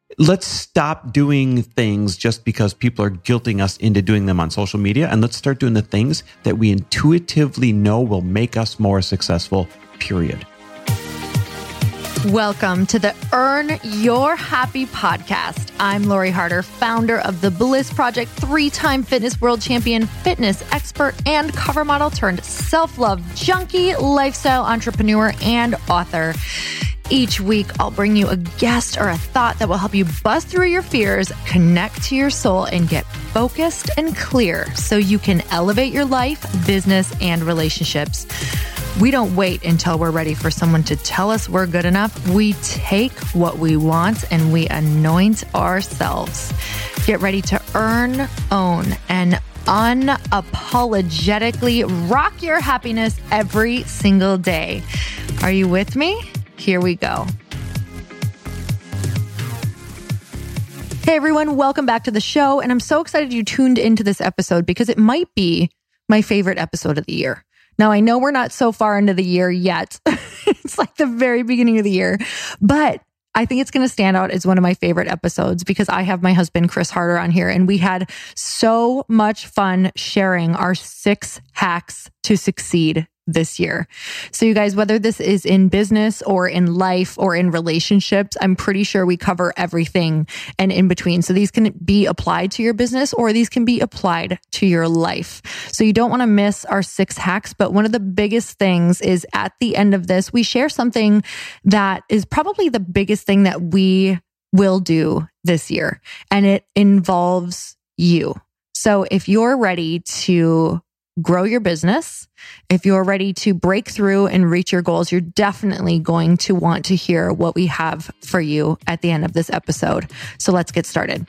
Let's stop doing things just because people are guilting us into doing them on social media. And let's start doing the things that we intuitively know will make us more successful, period. Welcome to the Earn Your Happy podcast. I'm Lori Harder, founder of The Bliss Project, 3-time fitness world champion, fitness expert, and cover model turned self-love junkie, lifestyle entrepreneur, and author. Each week, I'll bring you a guest or a thought that will help you bust through your fears, connect to your soul, and get focused and clear so you can elevate your life, business, and relationships. We don't wait until we're ready for someone to tell us we're good enough. We take what we want and we anoint ourselves. Get ready to earn, own, and unapologetically rock your happiness every single day. Are you with me? Here we go. Hey everyone, welcome back to the show. And I'm so excited you tuned into this episode because it might be my favorite episode of the year. Now, I know we're not so far into the year yet. It's like the very beginning of the year, but I think it's going to stand out as one of my favorite episodes because I have my husband, Chris Harder, on here, and we had so much fun sharing our 6 hacks to succeed this year. So you guys, whether this is in business or in life or in relationships, I'm pretty sure we cover everything and in between. So these can be applied to your business or these can be applied to your life. So you don't want to miss our 6 hacks. But one of the biggest things is at the end of this, we share something that is probably the biggest thing that we will do this year. And it involves you. So if you're ready to grow your business, if you're ready to break through and reach your goals, you're definitely going to want to hear what we have for you at the end of this episode. So let's get started.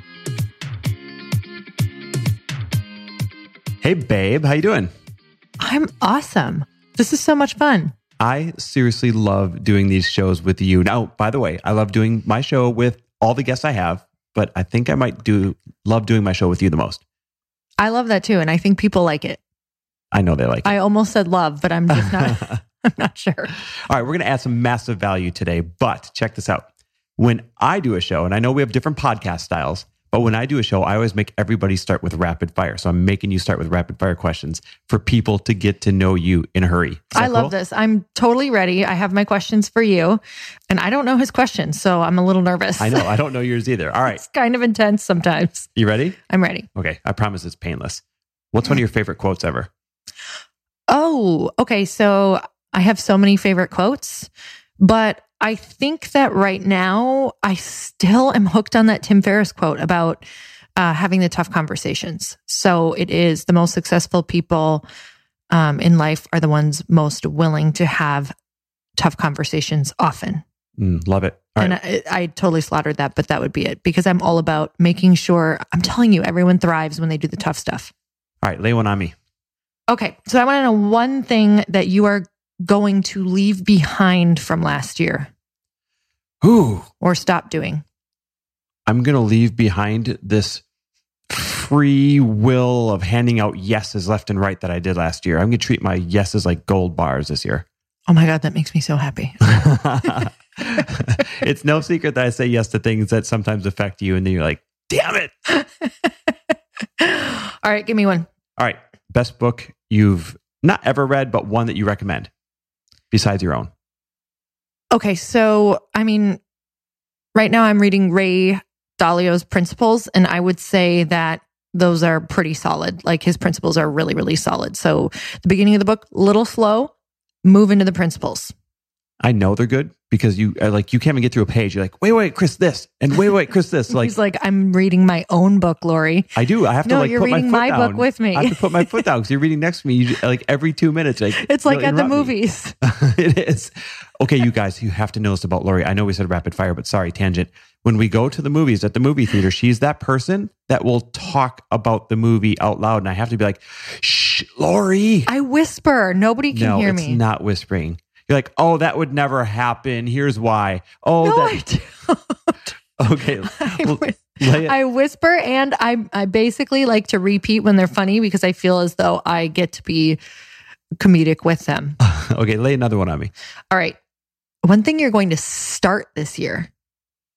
Hey, babe, how you doing? I'm awesome. This is so much fun. I seriously love doing these shows with you. Now, by the way, I love doing my show with all the guests I have, but I think I might love doing my show with you the most. I love that too. And I think people like it. I know they like it. I almost said love, but I'm just not, I'm not sure. All right, we're going to add some massive value today, but check this out. When I do a show, and I know we have different podcast styles, but when I do a show, I always make everybody start with rapid fire. So I'm making you start with rapid fire questions for people to get to know you in a hurry. I love this. I'm totally ready. I have my questions for you. And I don't know his questions, so I'm a little nervous. I know. I don't know yours either. All right. It's kind of intense sometimes. You ready? I'm ready. Okay. I promise it's painless. What's one of your favorite quotes ever? Oh, okay. So I have so many favorite quotes, but I think that right now I still am hooked on that Tim Ferriss quote about having the tough conversations. So it is the most successful people in life are the ones most willing to have tough conversations often. Love it. All and right. I totally slaughtered that, but that would be it because I'm all about making sure, I'm telling you, everyone thrives when they do the tough stuff. All right, lay one on me. Okay. So I want to know one thing that you are going to leave behind from last year. Ooh. Or stop doing. I'm going to leave behind this free will of handing out yeses left and right that I did last year. I'm going to treat my yeses like gold bars this year. Oh my God, that makes me so happy. It's no secret that I say yes to things that sometimes affect you. And then you're like, damn it. All right, give me one. All right. Best book you've not ever read, but one that you recommend besides your own. Okay. So, I mean, right now I'm reading Ray Dalio's Principles, and I would say that those are pretty solid. Like his principles are really, really solid. So the beginning of the book, little slow, move into the principles. I know they're good because you can't even get through a page. You're like, wait, Chris, this, and wait, Chris, this. Like, he's like, I'm reading my own book, Lori. I do. I have to you're put reading my foot down. book with me. I have to put my foot down because you're reading next to me. You, like every 2 minutes, it's like at the movies. It is. Okay, you guys, you have to know this about Lori. I know we said rapid fire, but sorry, tangent. When we go to the movies at the movie theater, she's that person that will talk about the movie out loud, and I have to be like, "Shh, Lori." I whisper. Nobody can hear me. No, it's not whispering. You're like, oh, that would never happen. Here's why. Oh, no, I don't. Okay. I whisper, and I basically like to repeat when they're funny because I feel as though I get to be comedic with them. Okay, lay another one on me. All right. One thing you're going to start this year.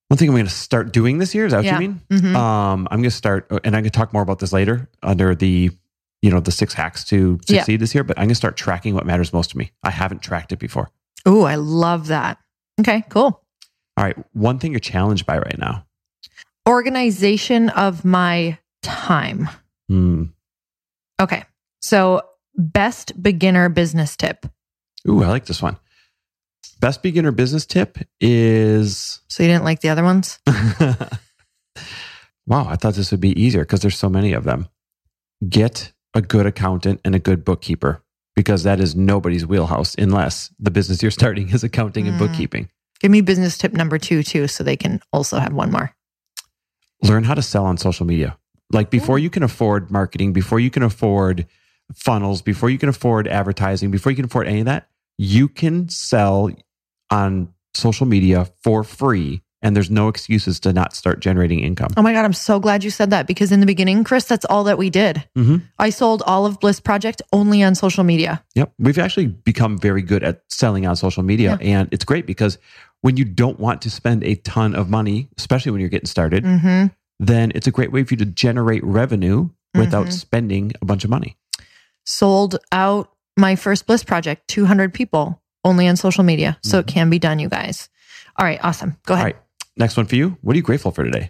One thing I'm going to start doing this year, is that what Yeah. you mean? Mhm. I'm going to start, and I'm going to talk more about this later under the 6 hacks to succeed this year, but I'm going to start tracking what matters most to me. I haven't tracked it before. Ooh, I love that. Okay, cool. All right. One thing you're challenged by right now. Organization of my time. Okay. So best beginner business tip. Ooh, I like this one. Best beginner business tip is... So you didn't like the other ones? Wow, I thought this would be easier because there's so many of them. Get a good accountant and a good bookkeeper, because that is nobody's wheelhouse unless the business you're starting is accounting and bookkeeping. Give me business tip number 2 too, so they can also have one more. Learn how to sell on social media. Like before you can afford marketing, before you can afford funnels, before you can afford advertising, before you can afford any of that, you can sell on social media for free. And there's no excuses to not start generating income. Oh my God, I'm so glad you said that, because in the beginning, Chris, that's all that we did. Mm-hmm. I sold all of Bliss Project only on social media. Yep. We've actually become very good at selling on social media. Yeah. And it's great because when you don't want to spend a ton of money, especially when you're getting started, then it's a great way for you to generate revenue without spending a bunch of money. Sold out my first Bliss Project, 200 people only on social media. So it can be done, you guys. All right. Awesome. Go ahead. All right. Next one for you. What are you grateful for today?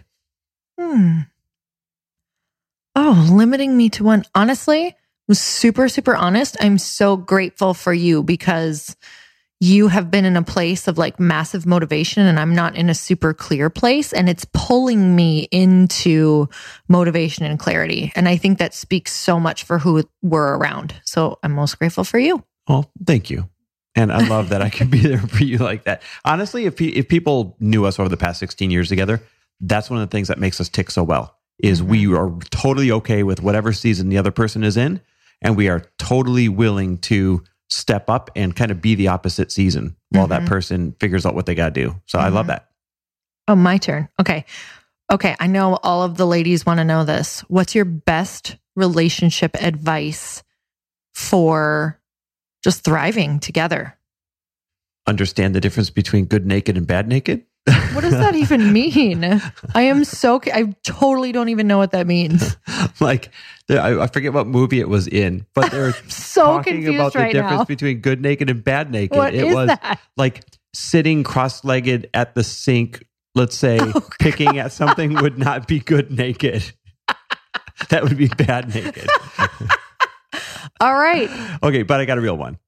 Oh, limiting me to one. Honestly, was super, super honest. I'm so grateful for you, because you have been in a place of like massive motivation, and I'm not in a super clear place, and it's pulling me into motivation and clarity. And I think that speaks so much for who we're around. So I'm most grateful for you. Oh, thank you. And I love that I can be there for you like that. Honestly, if people knew us over the past 16 years together, that's one of the things that makes us tick so well, is we are totally okay with whatever season the other person is in. And we are totally willing to step up and kind of be the opposite season while that person figures out what they got to do. So I love that. Oh, my turn. Okay. I know all of the ladies want to know this. What's your best relationship advice for just thriving together? Understand the difference between good naked and bad naked. What does that even mean? I totally don't even know what that means. Like, I forget what movie it was in, but they were So talking confused about the right difference now. between good naked and bad naked. What It is was that? like sitting cross-legged at the sink, let's say, picking at something would not be good naked. That would be bad naked. All right. Okay, but I got a real one.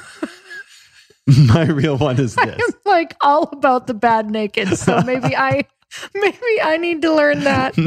My real one is this. I'm like all about the bad naked. So maybe I need to learn that.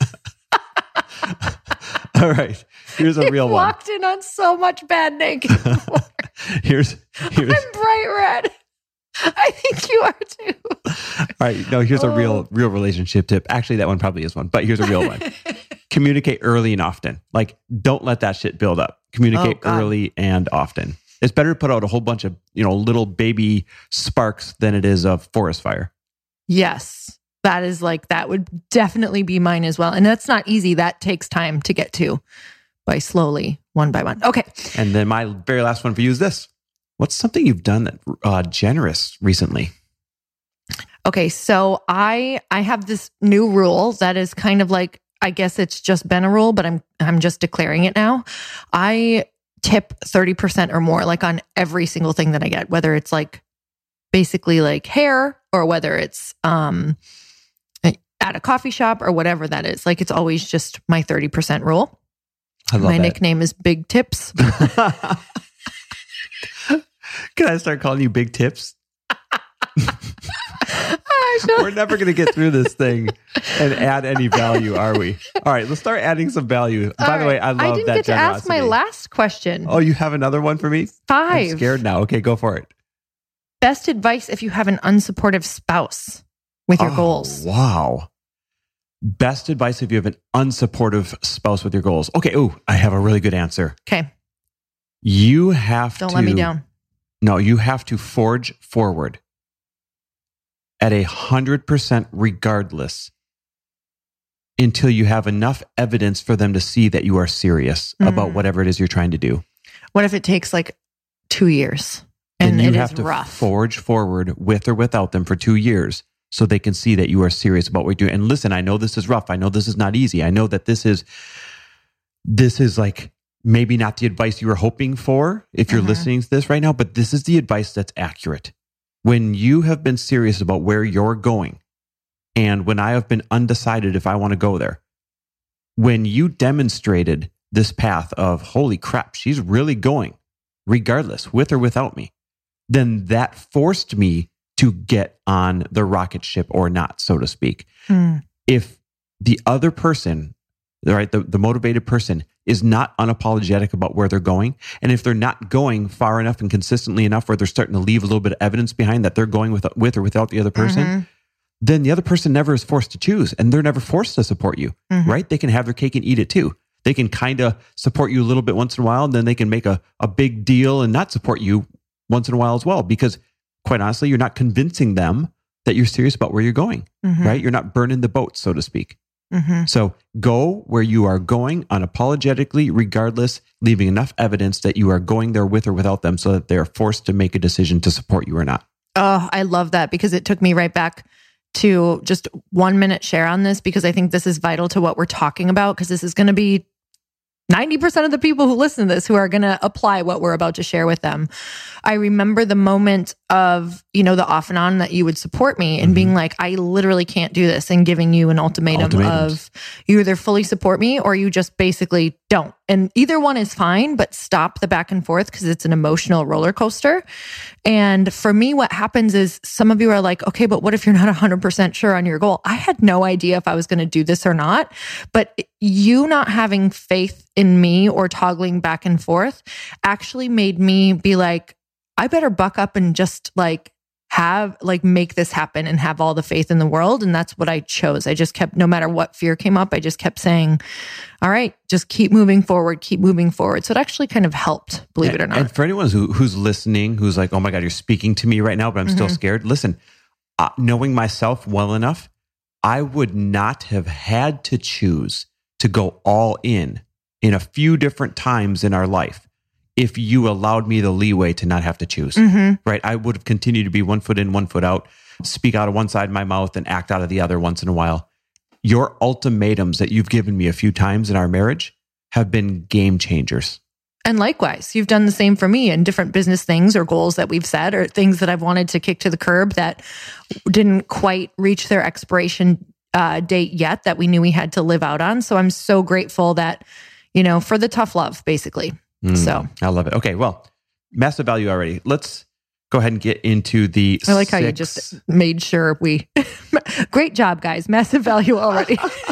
All right. Here's a real one. Walked in on so much bad naked before. Here's I'm bright red. I think you are too. all right. No, here's a real relationship tip. Actually, that one probably is one, but here's a real one. Communicate early and often. Like, don't let that shit build up. Communicate early and often. It's better to put out a whole bunch of, little baby sparks than it is a forest fire. Yes. That would definitely be mine as well. And that's not easy. That takes time to get to by slowly, one by one. Okay. And then my very last one for you is this. What's something you've done that generous recently? Okay. So I have this new rule that is kind of like, I guess it's just been a rule, but I'm just declaring it now. I tip 30% or more, like on every single thing that I get, whether it's like basically like hair or whether it's at a coffee shop or whatever that is. Like, it's always just my 30% rule. I love my that. nickname is Big Tips. Can I start calling you Big Tips? We're never going to get through this thing and add any value, are we? All right, let's start adding some value. By the way, I love that I didn't get to generosity. ask my last question. Oh, you have another one for me? 5. I'm scared now. Okay, go for it. Best advice if you have an unsupportive spouse with your goals. Wow. Best advice if you have an unsupportive spouse with your goals. Okay, I have a really good answer. Okay. You have Don't let me down. No, you have to forge forward at 100% regardless until you have enough evidence for them to see that you are serious about whatever it is you're trying to do. What if it takes like 2 years and then you it have is to rough? forge forward with or without them for 2 years so they can see that you are serious about what you're doing. And listen, I know this is rough. I know this is not easy. I know that this is like maybe not the advice you were hoping for if you're listening to this right now, but this is the advice that's accurate. When you have been serious about where you're going, and when I have been undecided if I want to go there, when you demonstrated this path of, holy crap, she's really going, regardless, with or without me, then that forced me to get on the rocket ship or not, so to speak. If the other person, right, the motivated person is not unapologetic about where they're going, and if they're not going far enough and consistently enough where they're starting to leave a little bit of evidence behind that they're going with or without the other person, then the other person never is forced to choose, and they're never forced to support you, right? They can have their cake and eat it too. They can kind of support you a little bit once in a while, and then they can make a big deal and not support you once in a while as well, because quite honestly, you're not convincing them that you're serious about where you're going, right? You're not burning the boat, so to speak. So go where you are going unapologetically, regardless, leaving enough evidence that you are going there with or without them so that they're forced to make a decision to support you or not. Oh, I love that, because it took me right back to just 1 minute share on this, because I think this is vital to what we're talking about, because this is going to be 90% of the people who listen to this who are going to apply what we're about to share with them. I remember the moment of, the off and on that you would support me and being like, I literally can't do this, and giving you an ultimatum of you either fully support me or you just basically don't. And either one is fine, but stop the back and forth, because it's an emotional roller coaster. And for me, what happens is some of you are like, okay, but what if you're not 100% sure on your goal? I had no idea if I was going to do this or not, but you not having faith in me or toggling back and forth actually made me be like, I better buck up and just make this happen and have all the faith in the world. And that's what I chose. I just kept, no matter what fear came up, I just kept saying, all right, just keep moving forward, keep moving forward. So it actually kind of helped, believe it or not. And for anyone who's listening, who's like, oh my God, you're speaking to me right now, but I'm still scared. Listen, knowing myself well enough, I would not have had to choose to go all in a few different times in our life if you allowed me the leeway to not have to choose, right? I would have continued to be 1 foot in, 1 foot out, speak out of one side of my mouth and act out of the other once in a while. Your ultimatums that you've given me a few times in our marriage have been game changers. And likewise, you've done the same for me in different business things or goals that we've set, or things that I've wanted to kick to the curb that didn't quite reach their expiration date yet, that we knew we had to live out on. So I'm so grateful that, for the tough love, basically. So I love it. Okay, well, massive value already. Let's go ahead and get into the I like how you just made sure we... Great job, guys. Massive value already.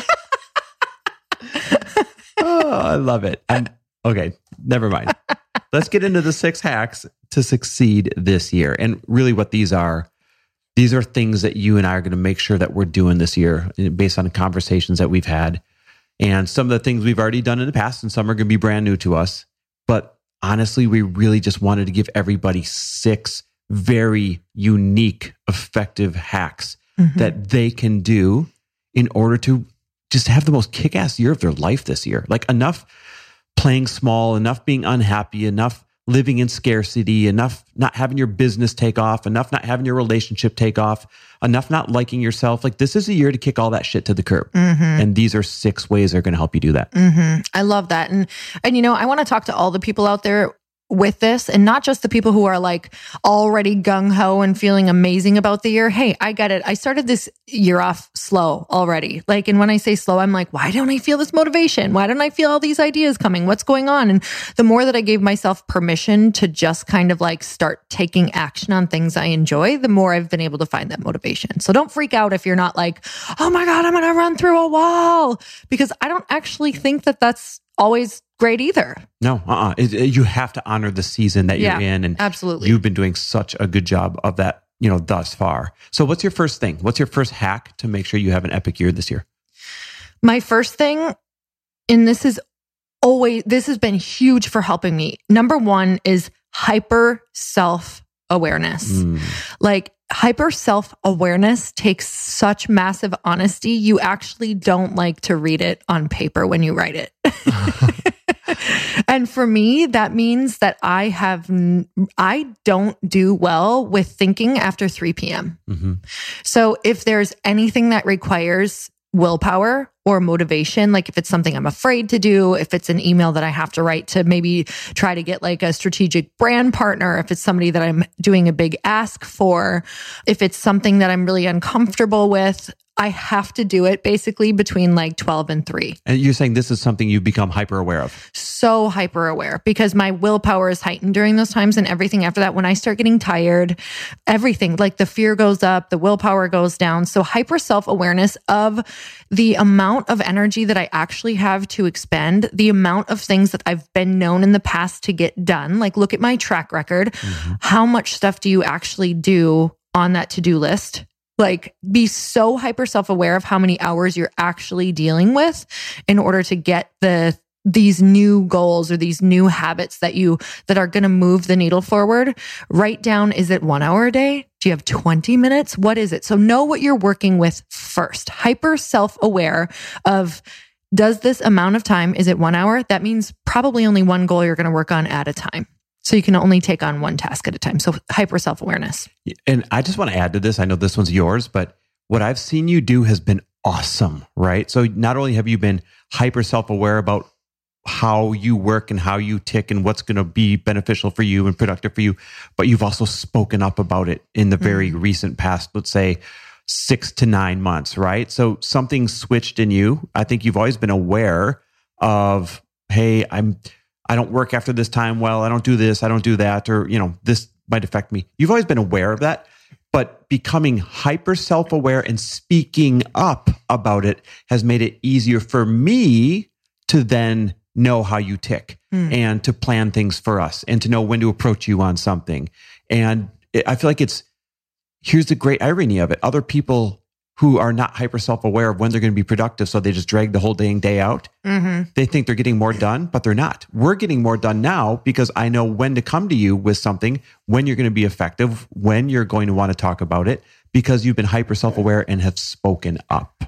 Oh, I love it. Okay, never mind. Let's get into the 6 hacks to succeed this year. And really what these are things that you and I are going to make sure that we're doing this year based on the conversations that we've had. And some of the things we've already done in the past, and some are going to be brand new to us. But honestly, we really just wanted to give everybody 6 very unique, effective hacks that they can do in order to just have the most kick-ass year of their life this year. Like, enough playing small, enough being unhappy, enough living in scarcity, enough not having your business take off, enough not having your relationship take off, enough not liking yourself. Like, this is a year to kick all that shit to the curb. And these are 6 ways that are going to help you do that. I love that. And I want to talk to all the people out there with this, and not just the people who are like already gung-ho and feeling amazing about the year. Hey, I get it. I started this year off slow already. And when I say slow, I'm like, why don't I feel this motivation? Why don't I feel all these ideas coming? What's going on? And the more that I gave myself permission to just kind of start taking action on things I enjoy, the more I've been able to find that motivation. So don't freak out if you're not like, oh my God, I'm going to run through a wall, because I don't actually think that that's always great either. No, you have to honor the season that you're in. And absolutely. You've been doing such a good job of that, thus far. So what's your first thing? What's your first hack to make sure you have an epic year this year? My first thing, and this has been huge for helping me. Number 1 is hyper self-awareness. Hyper self-awareness takes such massive honesty. You actually don't like to read it on paper when you write it. And for me, that means that I don't do well with thinking after 3 p.m. Mm-hmm. So if there's anything that requires willpower or motivation, like if it's something I'm afraid to do, if it's an email that I have to write to maybe try to get like a strategic brand partner, if it's somebody that I'm doing a big ask for, if it's something that I'm really uncomfortable with, I have to do it basically between like 12 and 3. And you're saying this is something you become hyper aware of? So hyper aware because my willpower is heightened during those times, and everything after that, when I start getting tired, everything like the fear goes up, the willpower goes down. So hyper self-awareness of the amount of energy that I actually have to expend, the amount of things that I've been known in the past to get done. Like look at my track record. Mm-hmm. How much stuff do you actually do on that to-do list? Like be so hyper self-aware of how many hours you're actually dealing with in order to get these new goals or these new habits that are going to move the needle forward. Write down, is it 1 hour a day? Do you have 20 minutes? What is it? So know what you're working with first. Hyper self-aware of, does this amount of time, is it 1 hour? That means probably only one goal you're going to work on at a time. So you can only take on one task at a time. So hyper self-awareness. And I just want to add to this. I know this one's yours, but what I've seen you do has been awesome, right? So not only have you been hyper self-aware about how you work and how you tick and what's going to be beneficial for you and productive for you, but you've also spoken up about it in the very recent past, let's say 6 to 9 months, right? So something switched in you. I think you've always been aware of, hey, I don't work after this time well, I don't do this, I don't do that, or, this might affect me. You've always been aware of that, but becoming hyper self-aware and speaking up about it has made it easier for me to then know how you tick and to plan things for us and to know when to approach you on something. And I feel like here's the great irony of it. Other people who are not hyper self-aware of when they're going to be productive, so they just drag the whole day out. Mm-hmm. They think they're getting more done, but they're not. We're getting more done now because I know when to come to you with something, when you're going to be effective, when you're going to want to talk about it, because you've been hyper self-aware and have spoken up.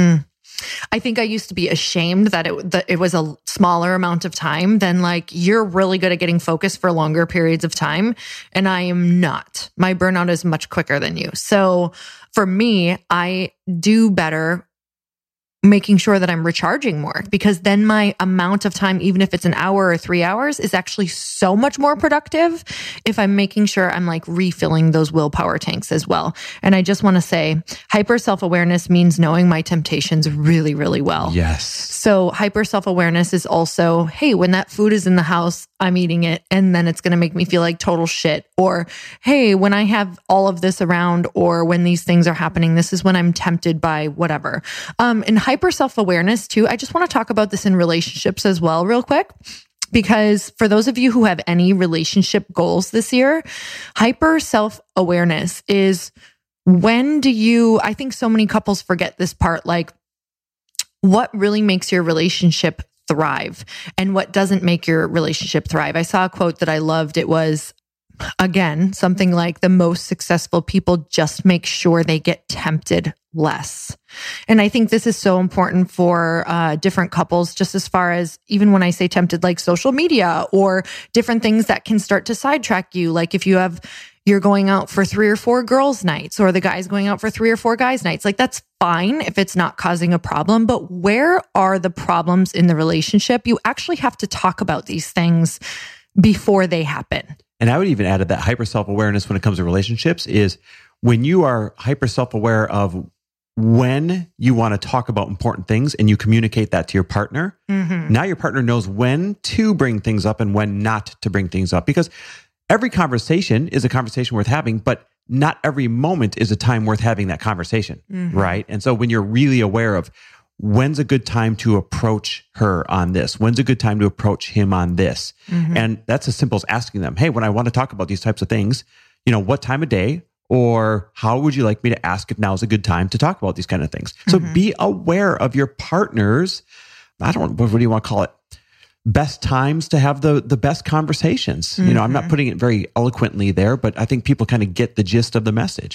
I think I used to be ashamed that it was a smaller amount of time than like, you're really good at getting focused for longer periods of time. And I am not. My burnout is much quicker than you. So for me, I do better making sure that I'm recharging more, because then my amount of time, even if it's an hour or 3 hours, is actually so much more productive if I'm making sure I'm like refilling those willpower tanks as well. And I just want to say, hyper self-awareness means knowing my temptations really, really well. Yes. So hyper self-awareness is also, hey, when that food is in the house, I'm eating it and then it's going to make me feel like total shit. Or, hey, when I have all of this around, or when these things are happening, this is when I'm tempted by whatever. And hyper self-awareness too, I just want to talk about this in relationships as well real quick, because for those of you who have any relationship goals this year, hyper self-awareness is I think so many couples forget this part, like what really makes your relationship thrive and what doesn't make your relationship thrive. I saw a quote that I loved. It was, again, something like, the most successful people just make sure they get tempted less. And I think this is so important for different couples, just as far as, even when I say tempted, like social media or different things that can start to sidetrack you. Like if you're going out for 3 or 4 girls' nights, or the guy's going out for 3 or 4 guys' nights, like that's fine if it's not causing a problem. But where are the problems in the relationship? You actually have to talk about these things before they happen. And I would even add that hyper self-awareness when it comes to relationships is when you are hyper self-aware of when you want to talk about important things and you communicate that to your partner, now your partner knows when to bring things up and when not to bring things up. Because every conversation is a conversation worth having, but not every moment is a time worth having that conversation, right? And so when you're really aware of when's a good time to approach her on this, when's a good time to approach him on this, and that's as simple as asking them, hey, when I want to talk about these types of things, what time of day, or how would you like me to ask if now is a good time to talk about these kind of things? So be aware of your partner's, what do you want to call it? Best times to have the best conversations. I'm not putting it very eloquently there, but I think people kind of get the gist of the message.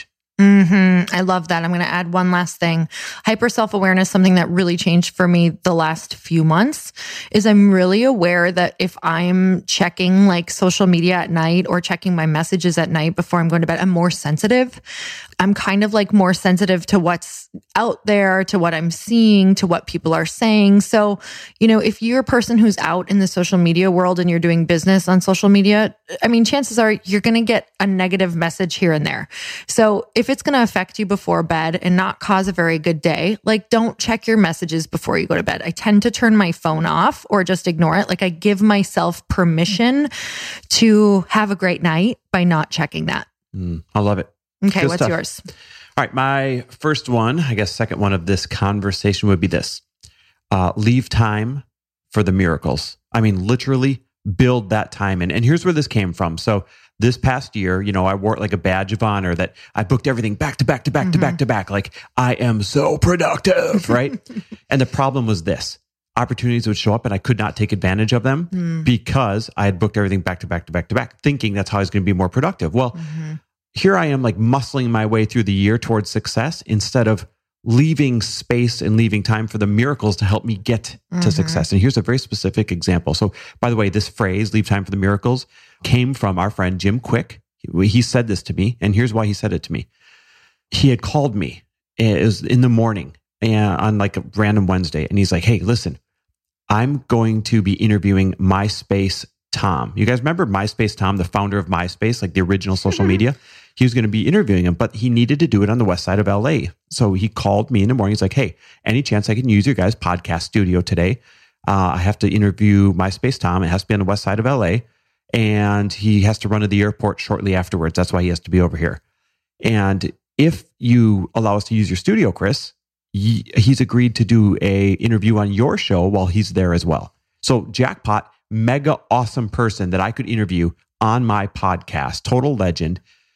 I love that. I'm going to add one last thing. Hyper self-awareness, something that really changed for me the last few months, is I'm really aware that if I'm checking like social media at night or checking my messages at night before I'm going to bed, I'm more sensitive. I'm kind of like more sensitive to what's out there, to what I'm seeing, to what people are saying. So, if you're a person who's out in the social media world and you're doing business on social media, I mean, chances are you're going to get a negative message here and there. So if it's going to affect you before bed and not cause a very good day, like don't check your messages before you go to bed. I tend to turn my phone off or just ignore it. Like I give myself permission to have a great night by not checking that. I love it. Okay, Good what's stuff. yours? All right, my first one, I guess second one of this conversation would be this. Leave time for the miracles. I mean, literally build that time in. And here's where this came from. So this past year, I wore it like a badge of honor that I booked everything back to back to back to back to back. Like I am so productive, right? And the problem was this. Opportunities would show up and I could not take advantage of them because I had booked everything back to back to back to back, thinking that's how I was going to be more productive. Well, here I am like muscling my way through the year towards success instead of leaving space and leaving time for the miracles to help me get to success. And here's a very specific example. So by the way, this phrase, leave time for the miracles, came from our friend Jim Quick. He said this to me, and here's why he said it to me. He had called me. It was in the morning on like a random Wednesday. And he's like, hey, listen, I'm going to be interviewing MySpace Tom. You guys remember MySpace Tom, the founder of MySpace, like the original social media? He was going to be interviewing him, but he needed to do it on the west side of LA. So he called me in the morning. He's like, hey, any chance I can use your guys' podcast studio today? I have to interview MySpace Tom. It has to be on the west side of LA. And he has to run to the airport shortly afterwards. That's why he has to be over here. And if you allow us to use your studio, Chris, he's agreed to do a interview on your show while he's there as well. So jackpot, mega awesome person that I could interview on my podcast, total legend.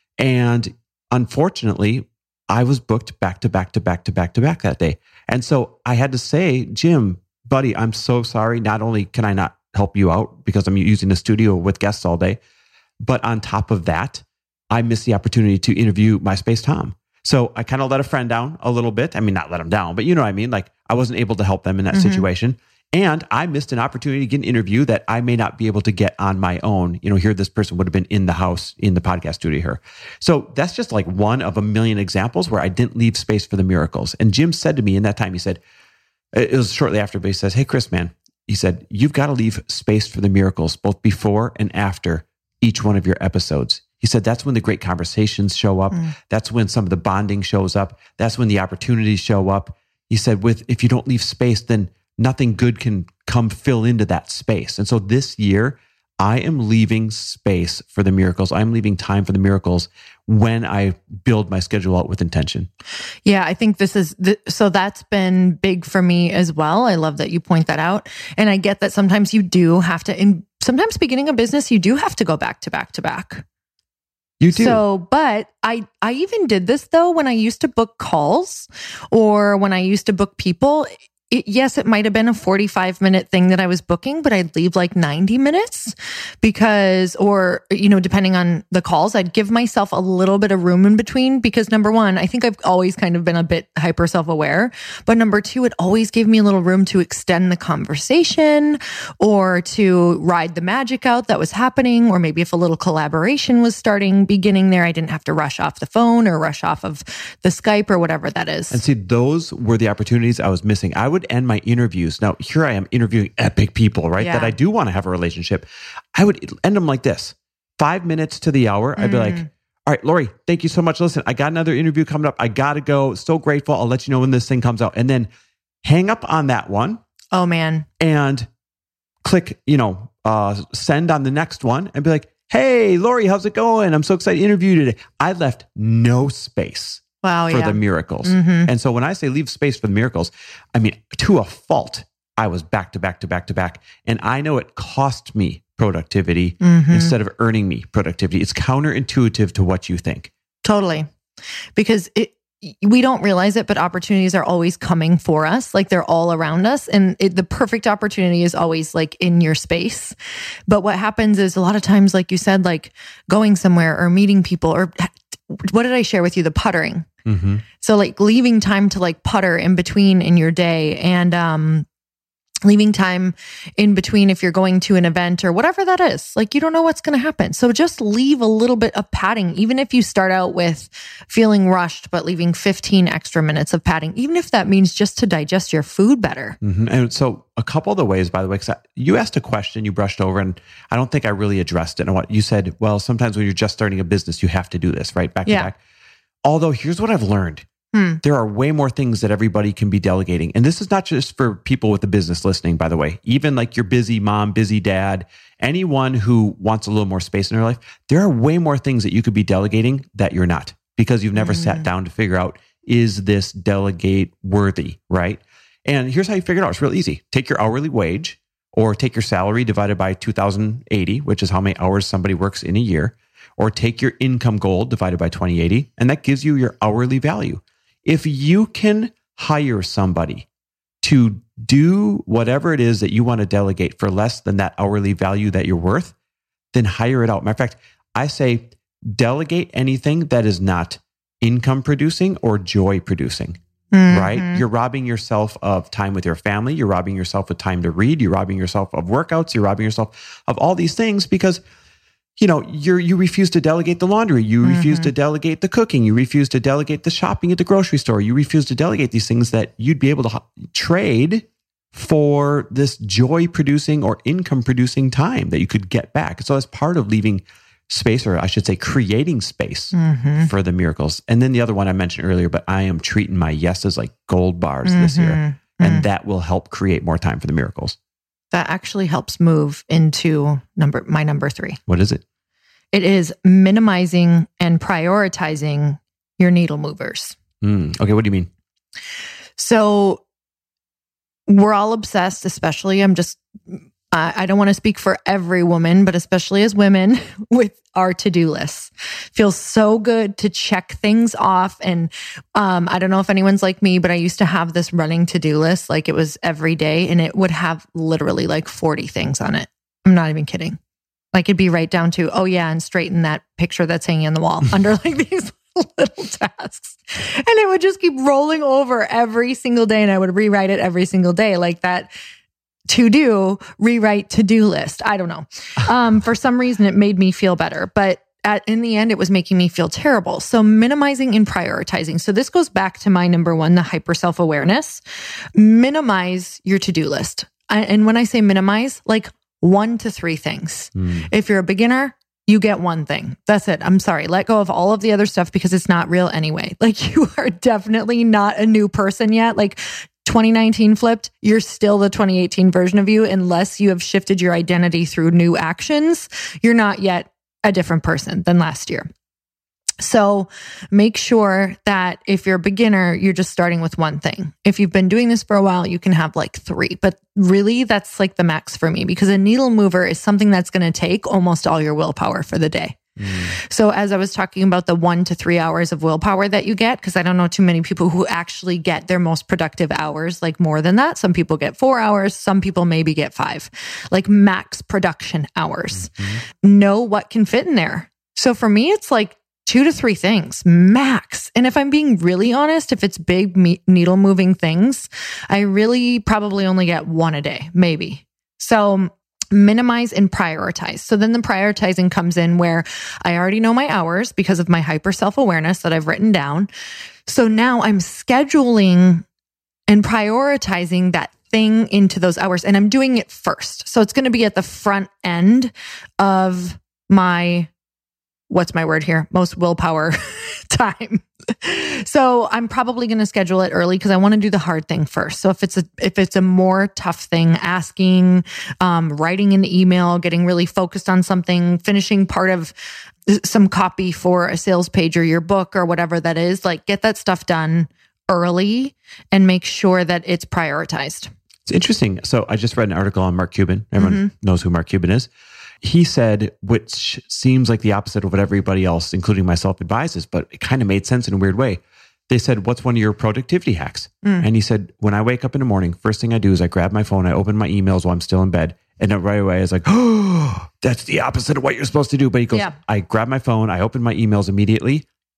And unfortunately, I was booked back to back to back to back to back that day. And so I had to say, Jim, buddy, I'm so sorry. Not only can I not help you out because I'm using the studio with guests all day, but on top of that, I missed the opportunity to interview MySpace Tom. So I kind of let a friend down a little bit. I mean, not let him down, but you know what I mean? Like I wasn't able to help them in that situation. And I missed an opportunity to get an interview that I may not be able to get on my own. Here, this person would have been in the house, in the podcast studio here. So that's just like one of a million examples where I didn't leave space for the miracles. And Jim said to me in that time, he said, it was shortly after, but he says, hey, Chris, man, he said, you've got to leave space for the miracles, both before and after each one of your episodes. He said, that's when the great conversations show up. That's when some of the bonding shows up. That's when the opportunities show up. He said, if you don't leave space, then nothing good can come fill into that space. And so this year, I am leaving space for the miracles. I'm leaving time for the miracles when I build my schedule out with intention. Yeah, I think so that's been big for me as well. I love that you point that out. And I get that sometimes you do have to, sometimes beginning a business, you do have to go back to back to back. You do. So, but I even did this though, when I used to book calls or when I used to book people. Yes, it might have been a 45-minute thing that I was booking, but I'd leave like 90 minutes because, or, depending on the calls, I'd give myself a little bit of room in between because number one, I think I've always kind of been a bit hyper self-aware, but number two, it always gave me a little room to extend the conversation or to ride the magic out that was happening. Or maybe if a little collaboration was beginning there, I didn't have to rush off the phone or rush off of the Skype or whatever that is. And see, those were the opportunities I was missing. I would end my interviews. Now, here I am interviewing epic people, right? Yeah. That I do want to have a relationship. I would end them like this. 5 minutes to the hour. I'd be like, all right, Lori, thank you so much. Listen, I got another interview coming up. I got to go. So grateful. I'll let you know when this thing comes out. And then hang up on that one. Oh, man. And click, send on the next one and be like, hey, Lori, how's it going? I'm so excited to interview you today. I left no space. Wow, for the miracles. And so when I say leave space for the miracles, I mean, to a fault, I was back to back to back to back. And I know it cost me productivity instead of earning me productivity. It's counterintuitive to what you think. Totally. Because we don't realize it, but opportunities are always coming for us. Like they're all around us. And the perfect opportunity is always like in your space. But what happens is a lot of times, like you said, like going somewhere or meeting people or what did I share with you? The puttering. Mm-hmm. So like leaving time to like putter in between in your day, and leaving time in between if you're going to an event or whatever that is. Like you don't know what's going to happen. So just leave a little bit of padding, even if you start out with feeling rushed, but leaving 15 extra minutes of padding, even if that means just to digest your food better. Mm-hmm. And so a couple of the ways, by the way, because you asked a question, you brushed over, and I don't think I really addressed it. And what you said, well, sometimes when you're just starting a business, you have to do this, right? Back to back. Although here's what I've learned. There are way more things that everybody can be delegating. And this is not just for people with a business listening, by the way. Even like your busy mom, busy dad, anyone who wants a little more space in their life, there are way more things that you could be delegating that you're not, because you've never sat down to figure out, is this delegate worthy, right? And here's how you figure it out. It's real easy. Take your hourly wage, or take your salary divided by 2,080, which is how many hours somebody works in a year, or take your income goal divided by 2080, and that gives you your hourly value. If you can hire somebody to do whatever it is that you want to delegate for less than that hourly value that you're worth, then hire it out. Matter of fact, I say delegate anything that is not income producing or joy producing, right? You're robbing yourself of time with your family. You're robbing yourself of time to read. You're robbing yourself of workouts. You're robbing yourself of all these things because you refuse to delegate the laundry. You refuse to delegate the cooking. You refuse to delegate the shopping at the grocery store. You refuse to delegate these things that you'd be able to trade for this joy producing or income producing time that you could get back. So that's part of leaving space, or I should say creating space for the miracles. And then the other one I mentioned earlier, but I am treating my yeses like gold bars this year. And that will help create more time for the miracles. That actually helps move into my number 3. What is it? It is minimizing and prioritizing your needle movers. Okay, what do you mean? So we're all obsessed, especially I don't want to speak for every woman, but especially as women, with our to-do lists. Feels so good to check things off. And I don't know if anyone's like me, but I used to have this running to-do list. Like it was every day, and it would have literally like 40 things on it. I'm not even kidding. Like it'd be right down to, oh yeah, and straighten that picture that's hanging on the wall under like these little tasks. And it would just keep rolling over every single day. And I would rewrite it every single day, like that rewrite to-do list. I don't know. For some reason, it made me feel better, but in the end, it was making me feel terrible. So minimizing and prioritizing. So this goes back to my number 1, the hyper self-awareness. Minimize your to-do list. And when I say minimize, like 1 to 3 things. If you're a beginner, you get 1 thing. That's it. I'm sorry. Let go of all of the other stuff because it's not real anyway. Like you are definitely not a new person yet. Like 2019 flipped, you're still the 2018 version of you unless you have shifted your identity through new actions. You're not yet a different person than last year. So make sure that if you're a beginner, you're just starting with 1 thing. If you've been doing this for a while, you can have like 3, but really that's like the max for me, because a needle mover is something that's going to take almost all your willpower for the day. So as I was talking about the 1 to 3 hours of willpower that you get, because I don't know too many people who actually get their most productive hours, like more than that. Some people get 4 hours. Some people maybe get 5, like max production hours. Know what can fit in there. So for me, it's like 2 to 3 things max. And if I'm being really honest, if it's big needle moving things, I really probably only get 1 a day, maybe. So minimize and prioritize. So then the prioritizing comes in where I already know my hours because of my hyper self-awareness that I've written down. So now I'm scheduling and prioritizing that thing into those hours, and I'm doing it first. So it's going to be at the front end of my, what's my word here? Most willpower time. So I'm probably going to schedule it early because I want to do the hard thing first. So if it's a more tough thing, asking, writing an email, getting really focused on something, finishing part of some copy for a sales page or your book or whatever that is, like get that stuff done early and make sure that it's prioritized. It's interesting. So I just read an article on Mark Cuban. Everyone knows who Mark Cuban is. He said, which seems like the opposite of what everybody else, including myself, advises, but it kind of made sense in a weird way. They said, what's one of your productivity hacks? And he said, when I wake up in the morning, first thing I do is I grab my phone, I open my emails while I'm still in bed. And then right away, I was like, oh, that's the opposite of what you're supposed to do. But he goes, I grab my phone, I open my emails immediately,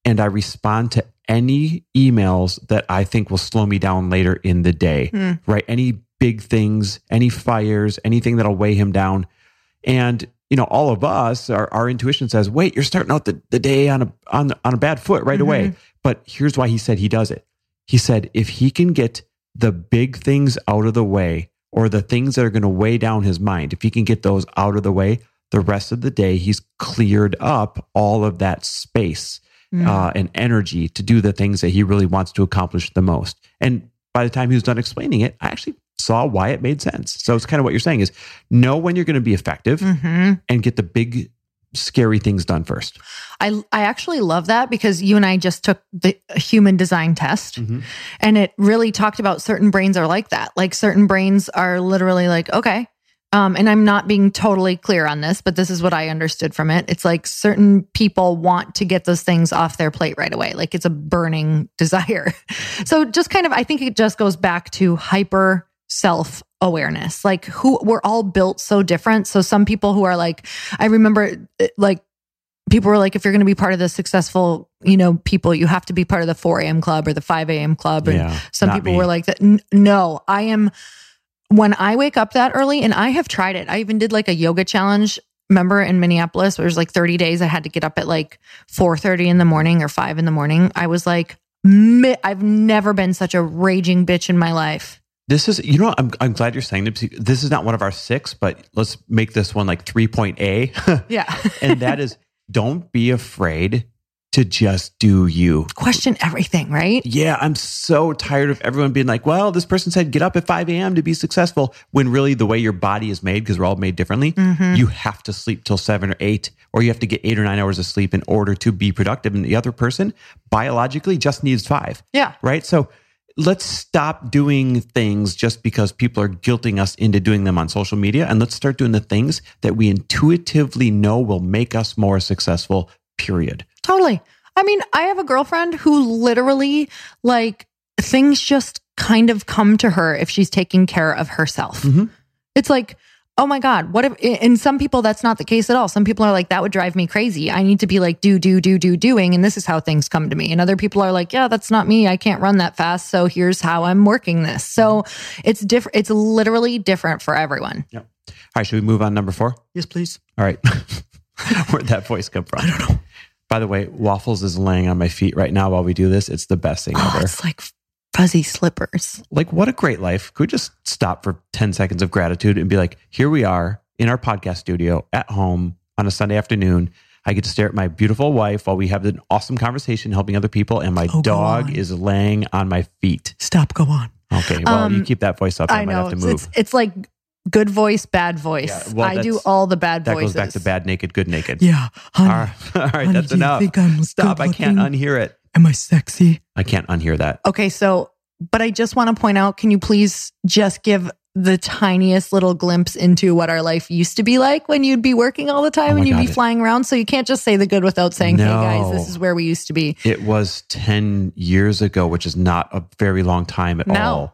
and I respond to any emails that I think will slow me down later in the day, right? Any big things, any fires, anything that'll weigh him down. And, all of us, our intuition says, wait, you're starting out the day on a bad foot right away. But here's why he said he does it. He said, if he can get the big things out of the way, or the things that are going to weigh down his mind, if he can get those out of the way, the rest of the day, he's cleared up all of that space and energy to do the things that he really wants to accomplish the most. And by the time he was done explaining it, I actually saw why it made sense. So it's kind of what you're saying is know when you're going to be effective and get the big, scary things done first. I actually love that because you and I just took the human design test and it really talked about certain brains are like that. Like certain brains are literally like, okay. And I'm not being totally clear on this, but this is what I understood from it. It's like certain people want to get those things off their plate right away. Like it's a burning desire. So just kind of, I think it just goes back to hyper self-awareness. Like we're all built so different. So some people who are like, I remember like people were like, if you're going to be part of the successful, people, you have to be part of the 4 a.m. club or the 5 a.m. club. And some people were like that. No, I am. When I wake up that early, and I have tried it, I even did like a yoga challenge, remember in Minneapolis, where it was like 30 days. I had to get up at like 4:30 in the morning or 5 in the morning. I was like, I've never been such a raging bitch in my life. This is, I'm glad you're saying this. This is not one of our 6, but let's make this one like 3.A. Yeah. And that is, don't be afraid to just do you. Question everything, right? Yeah, I'm so tired of everyone being like, well, this person said get up at 5 a.m. to be successful, when really the way your body is made, because we're all made differently, you have to sleep till 7 or 8, or you have to get 8 or 9 hours of sleep in order to be productive. And the other person biologically just needs 5. Yeah. Right? So let's stop doing things just because people are guilting us into doing them on social media. And let's start doing the things that we intuitively know will make us more successful, period. Totally. I mean, I have a girlfriend who literally like things just kind of come to her if she's taking care of herself. It's like, oh my God, what if, and some people that's not the case at all. Some people are like, that would drive me crazy. I need to be like, doing. And this is how things come to me. And other people are like, yeah, that's not me. I can't run that fast. So here's how I'm working this. So it's different. It's literally different for everyone. Yep. All right. Should we move on number 4? Yes, please. All right. Where'd that voice come from? I don't know. By the way, Waffles is laying on my feet right now while we do this. It's the best thing ever. It's like fuzzy slippers. Like, what a great life. Could we just stop for 10 seconds of gratitude and be like, here we are in our podcast studio at home on a Sunday afternoon. I get to stare at my beautiful wife while we have an awesome conversation helping other people. And my dog is laying on my feet. Stop, go on. Okay, well, you keep that voice up. I might have to move. It's like good voice, bad voice. Yeah, well, I do all the bad voices. That goes back to bad naked, good naked. Yeah. Honey, all right, honey, that's enough. Stop. I can't unhear it. Am I sexy? I can't unhear that. Okay, so, but I just want to point out, can you please just give the tiniest little glimpse into what our life used to be like when you'd be working all the time and you'd be flying around? So you can't just say the good without saying, hey guys, this is where we used to be. It was 10 years ago, which is not a very long time at all,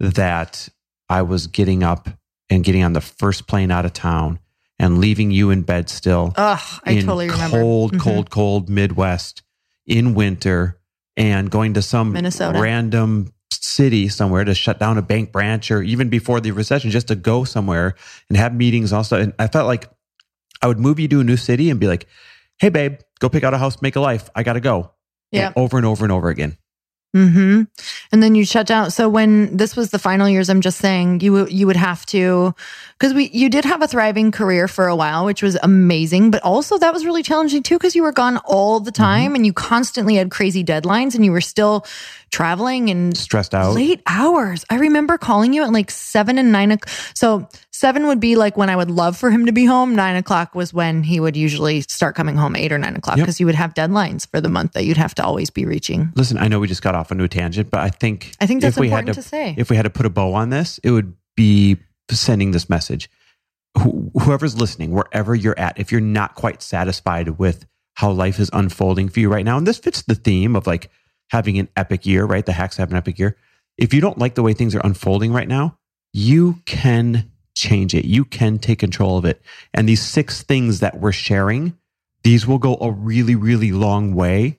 that I was getting up and getting on the first plane out of town and leaving you in bed still. Ugh, I totally remember. Cold Midwest in winter, and going to some Minnesota. Random city somewhere to shut down a bank branch, or even before the recession, just to go somewhere and have meetings also. And I felt like I would move you to a new city and be like, hey babe, go pick out a house, make a life. I got to go. Yeah. And over and over and over again. Mm-hmm. And then you shut down. So when this was the final years, I'm just saying you would have to, because you did have a thriving career for a while, which was amazing, but also that was really challenging too, because you were gone all the time and you constantly had crazy deadlines and you were still traveling and stressed out. Late hours. I remember calling you at like 7 and 9 o'clock. So 7 would be like when I would love for him to be home. 9 o'clock was when he would usually start coming home, 8 or 9 o'clock, because you would have deadlines for the month that you'd have to always be reaching. Listen, I know we just got off onto a tangent, but I think that's important to say. If we had to put a bow on this, it would be sending this message. Whoever's listening, wherever you're at, if you're not quite satisfied with how life is unfolding for you right now, and this fits the theme of like having an epic year, right? The hacks have an epic year. If you don't like the way things are unfolding right now, you can change it. You can take control of it. And these 6 things that we're sharing, these will go a really, really long way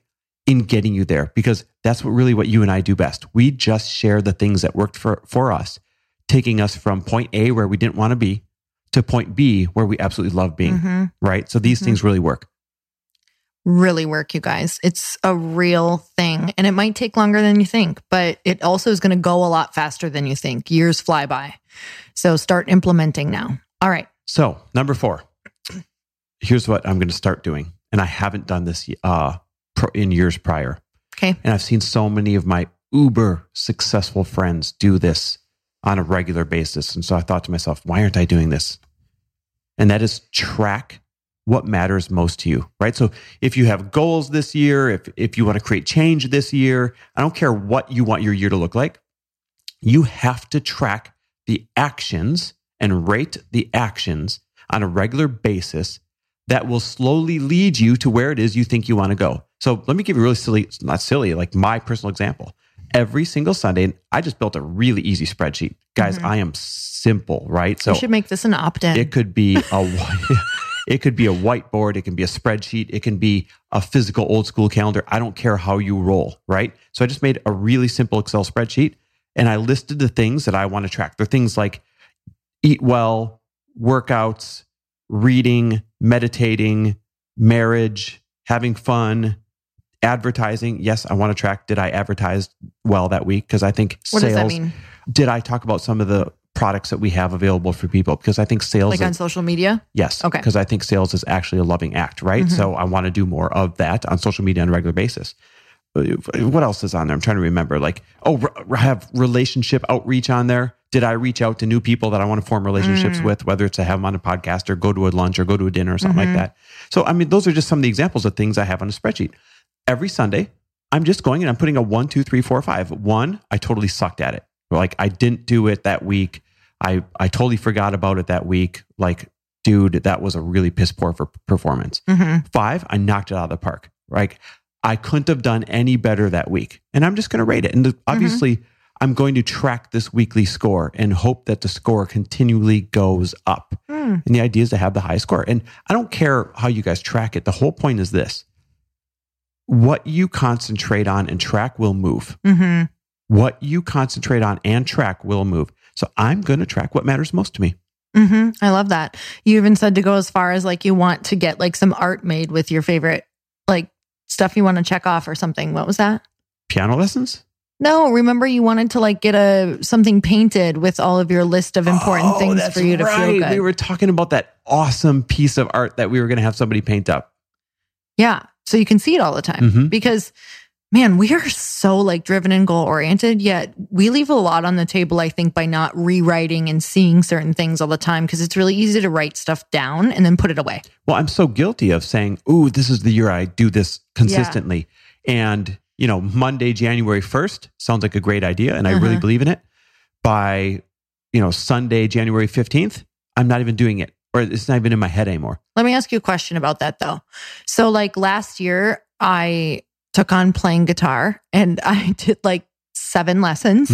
in getting you there, because that's what you and I do best. We just share the things that worked for us, taking us from point A where we didn't want to be to point B where we absolutely love being, right? So these things really work. Really work, you guys. It's a real thing. And it might take longer than you think, but it also is going to go a lot faster than you think. Years fly by. So start implementing now. All right. So number 4, here's what I'm going to start doing. And I haven't done this in years prior. Okay. And I've seen so many of my uber successful friends do this on a regular basis. And so I thought to myself, why aren't I doing this? And that is track what matters most to you, right? So if you have goals this year, if you want to create change this year, I don't care what you want your year to look like, you have to track the actions and rate the actions on a regular basis that will slowly lead you to where it is you think you want to go. So let me give you a really silly, not silly, like my personal example. Every single Sunday, I just built a really easy spreadsheet. Guys, I am simple, right? So you should make this an opt-in. It could be it could be a whiteboard. It can be a spreadsheet. It can be a physical old school calendar. I don't care how you roll, right? So I just made a really simple Excel spreadsheet and I listed the things that I want to track. They're things like eat well, workouts, reading, meditating, marriage, having fun, advertising. Yes, I want to track, did I advertise well that week? Because I think what sales. Does that mean? Did I talk about some of the products that we have available for people? Because I think sales... Like on social media? Yes. Okay. Because I think sales is actually a loving act, right? So I want to do more of that on social media on a regular basis. What else is on there? I'm trying to remember. Like, have relationship outreach on there. Did I reach out to new people that I want to form relationships with, whether it's to have them on a podcast or go to a lunch or go to a dinner or something like that? So, I mean, those are just some of the examples of things I have on a spreadsheet. Every Sunday, I'm just going and I'm putting a 1, 2, 3, 4, 5. 1, I totally sucked at it. Like, I didn't do it that week. I totally forgot about it that week. Like, dude, that was a really piss poor for performance. 5, I knocked it out of the park. Like, I couldn't have done any better that week. And I'm just going to rate it. And obviously, I'm going to track this weekly score and hope that the score continually goes up. And the idea is to have the high score. And I don't care how you guys track it. The whole point is this. What you concentrate on and track will move. What you concentrate on and track will move. So I'm going to track what matters most to me. I love that. You even said to go as far as like you want to get like some art made with your favorite like stuff you want to check off or something. What was that? Piano lessons? No, remember you wanted to like get something painted with all of your list of important things for you to feel good. We were talking about that awesome piece of art that we were going to have somebody paint up. Yeah. So you can see it all the time because man, we are so like driven and goal oriented, yet we leave a lot on the table, I think, by not rewriting and seeing certain things all the time because it's really easy to write stuff down and then put it away. Well, I'm so guilty of saying, ooh, this is the year I do this consistently. Yeah. And, you know, Monday, January 1st sounds like a great idea. And I really believe in it. By, you know, Sunday, January 15th, I'm not even doing it. Or it's not even in my head anymore. Let me ask you a question about that though. So like last year, I took on playing guitar and I did like 7 lessons.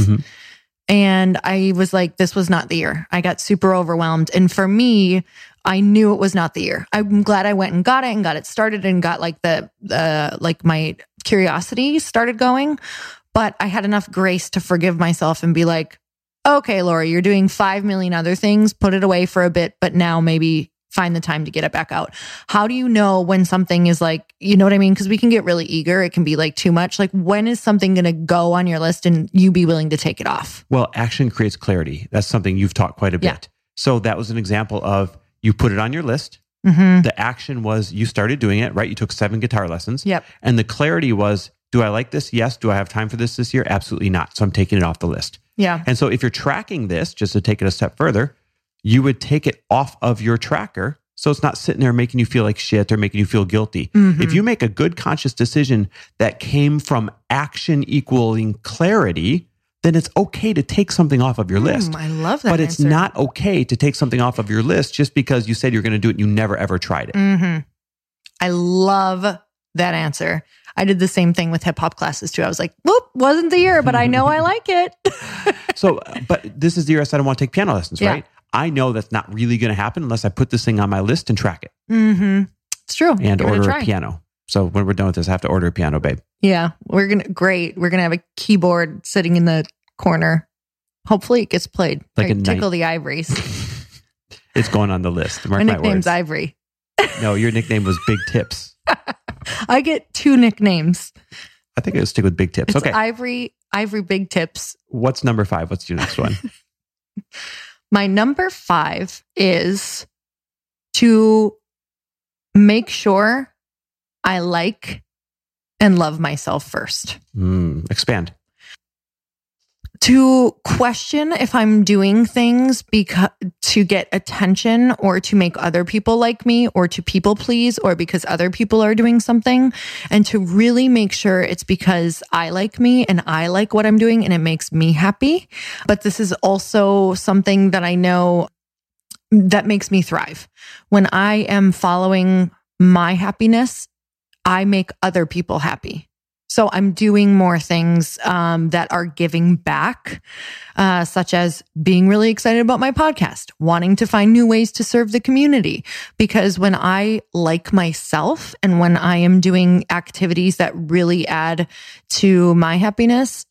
And I was like, this was not the year. I got super overwhelmed. And for me, I knew it was not the year. I'm glad I went and got it started and got like like my curiosity started going. But I had enough grace to forgive myself and be like, okay, Lori, you're doing 5 million other things, put it away for a bit, but now maybe find the time to get it back out. How do you know when something is like, you know what I mean? Because we can get really eager. It can be like too much. Like when is something going to go on your list and you be willing to take it off? Well, action creates clarity. That's something you've taught quite a bit. Yeah. So that was an example of you put it on your list. The action was you started doing it, right? You took 7 guitar lessons. Yep. And the clarity was, do I like this? Yes. Do I have time for this year? Absolutely not. So I'm taking it off the list. Yeah. And so if you're tracking this, just to take it a step further, you would take it off of your tracker. So it's not sitting there making you feel like shit or making you feel guilty. If you make a good conscious decision that came from action equaling clarity, then it's okay to take something off of your list. I love that. But it's not okay to take something off of your list just because you said you're going to do it and you never ever tried it. I love that answer. I did the same thing with hip hop classes too. I was like, whoop, wasn't the year, but I know I like it. So, but this is the year I said I want to take piano lessons, right? I know that's not really going to happen unless I put this thing on my list and track it. It's true. And order a piano. So when we're done with this, I have to order a piano, babe. Yeah, great. We're going to have a keyboard sitting in the corner. Hopefully it gets played. Like a Tickle the Ivories. It's going on the list. Mark my nickname's words. Ivory. No, your nickname was Big Tips. I get 2 nicknames. I think I'll stick with Big Tips. It's Okay. Ivory Big Tips. What's number 5? What's your next one? My number 5 is to make sure I like and love myself first. Expand. To question if I'm doing things to get attention or to make other people like me or to people please or because other people are doing something, and to really make sure it's because I like me and I like what I'm doing and it makes me happy. But this is also something that I know that makes me thrive. When I am following my happiness, I make other people happy. So I'm doing more things that are giving back, such as being really excited about my podcast, wanting to find new ways to serve the community. Because when I like myself and when I am doing activities that really add to my happiness,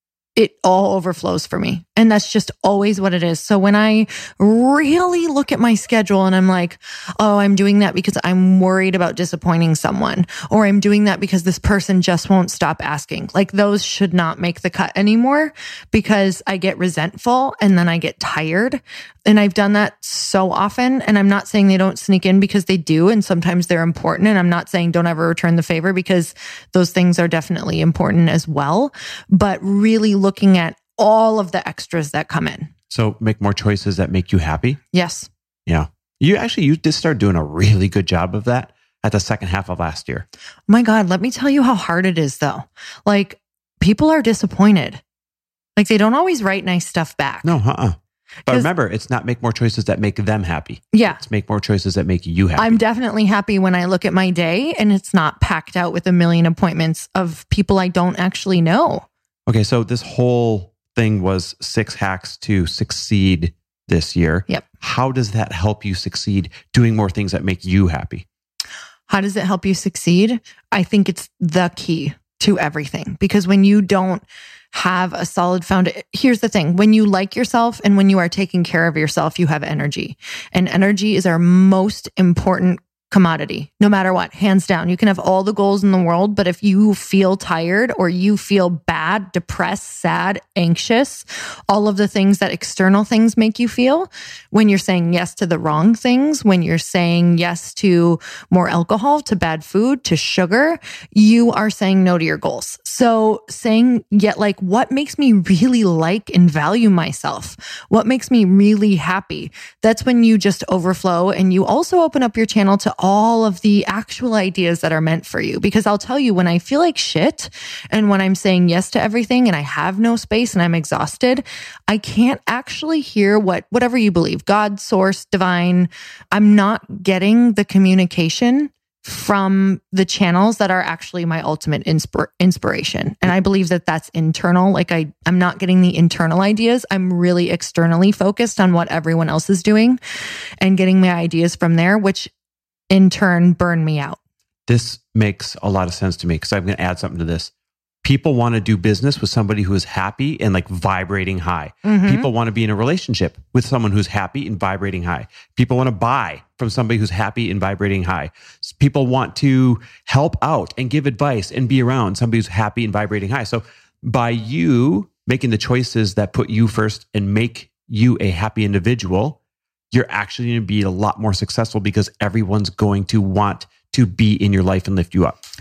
it all overflows for me. And that's just always what it is. So when I really look at my schedule and I'm like, oh, I'm doing that because I'm worried about disappointing someone, or I'm doing that because this person just won't stop asking. Like those should not make the cut anymore because I get resentful and then I get tired. And I've done that so often. And I'm not saying they don't sneak in because they do. And sometimes they're important. And I'm not saying don't ever return the favor because those things are definitely important as well. But really looking at all of the extras that come in. So make more choices that make you happy. Yes. Yeah. You did start doing a really good job of that at the second half of last year. Oh my God, let me tell you how hard it is though. Like people are disappointed. Like they don't always write nice stuff back. No, But remember, it's not make more choices that make them happy. Yeah. It's make more choices that make you happy. I'm definitely happy when I look at my day and it's not packed out with a million appointments of people I don't actually know. Okay, so this whole thing was 6 hacks to succeed this year. Yep. How does that help you succeed doing more things that make you happy? How does it help you succeed? I think it's the key to everything, because when you don't have a solid foundation, here's the thing, when you like yourself and when you are taking care of yourself, you have energy, and energy is our most important commodity, no matter what, hands down. You can have all the goals in the world, but if you feel tired or you feel bad, depressed, sad, anxious, all of the things that external things make you feel, when you're saying yes to the wrong things, when you're saying yes to more alcohol, to bad food, to sugar, you are saying no to your goals. So saying, like, what makes me really like and value myself? What makes me really happy? That's when you just overflow, and you also open up your channel to all of the actual ideas that are meant for you. Because I'll tell you, when I feel like shit and when I'm saying yes to everything and I have no space and I'm exhausted, I can't actually hear whatever you believe, God, source, divine. I'm not getting the communication from the channels that are actually my ultimate inspiration. And I believe that that's internal. Like I'm not getting the internal ideas. I'm really externally focused on what everyone else is doing and getting my ideas from there, which in turn burn me out. This makes a lot of sense to me, because I'm going to add something to this. People want to do business with somebody who is happy and like vibrating high. Mm-hmm. People want to be in a relationship with someone who's happy and vibrating high. People want to buy from somebody who's happy and vibrating high. People want to help out and give advice and be around somebody who's happy and vibrating high. So by you making the choices that put you first and make you a happy individual, you're actually going to be a lot more successful, because everyone's going to want to be in your life and lift you up.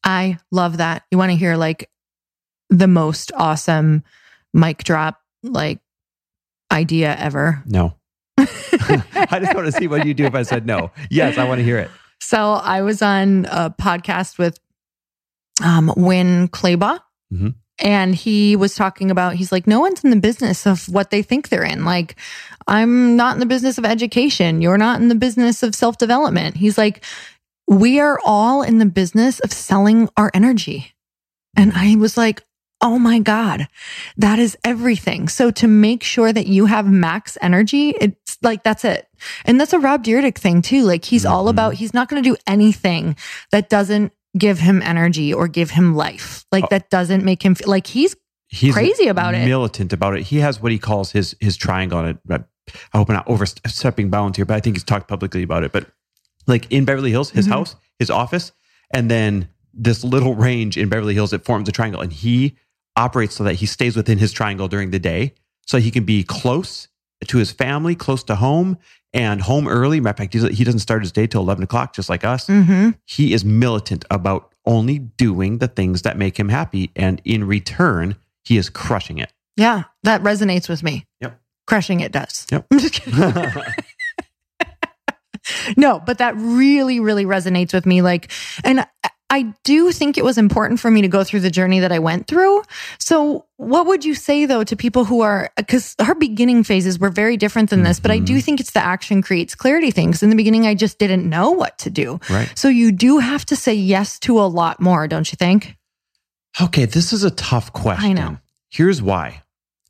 I love that. You want to hear like the most awesome mic drop like idea ever? No. I just want to see what you do if I said no. Yes, I want to hear it. So I was on a podcast with Win Claybaugh. Mm-hmm. And he was talking about, he's like, no one's in the business of what they think they're in. Like, I'm not in the business of education. You're not in the business of self-development. He's like, we are all in the business of selling our energy. And I was like, oh my God, that is everything. So to make sure that you have max energy, it's like, that's it. And that's a Rob Dyrdek thing too. Like he's all about, he's not going to do anything that doesn't give him energy or give him life. Like that doesn't make him feel like he's crazy about it. Militant about it. He has what he calls his triangle on it. But I hope I'm not overstepping bounds here, but I think he's talked publicly about it. But like in Beverly Hills, his house, his office, and then this little range in Beverly Hills, it forms a triangle. And he operates so that he stays within his triangle during the day so he can be close to his family, close to home, and home early. Matter of fact, he doesn't start his day till 11 o'clock, just like us. He is militant about only doing the things that make him happy. And in return, he is crushing it. Yeah, that resonates with me. Yep. Crushing it does. Yep. I'm just kidding. No, but that really, really resonates with me. Like, and I do think it was important for me to go through the journey that I went through. So what would you say though to people who are, because her beginning phases were very different than this, but I do think it's the action creates clarity things. In the beginning, I just didn't know what to do. Right. So you do have to say yes to a lot more, don't you think? Okay, this is a tough question. I know. Here's why.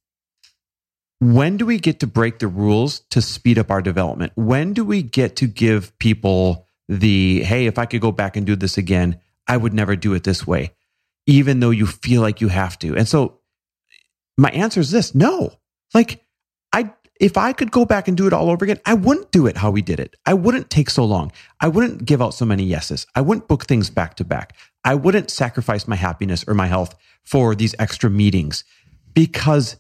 When do we get to break the rules to speed up our development? When do we get to give people the, hey, if I could go back and do this again, I would never do it this way, even though you feel like you have to? And so my answer is this: no. Like, if I could go back and do it all over again, I wouldn't do it how we did it. I wouldn't take so long. I wouldn't give out so many yeses. I wouldn't book things back to back. I wouldn't sacrifice my happiness or my health for these extra meetings, because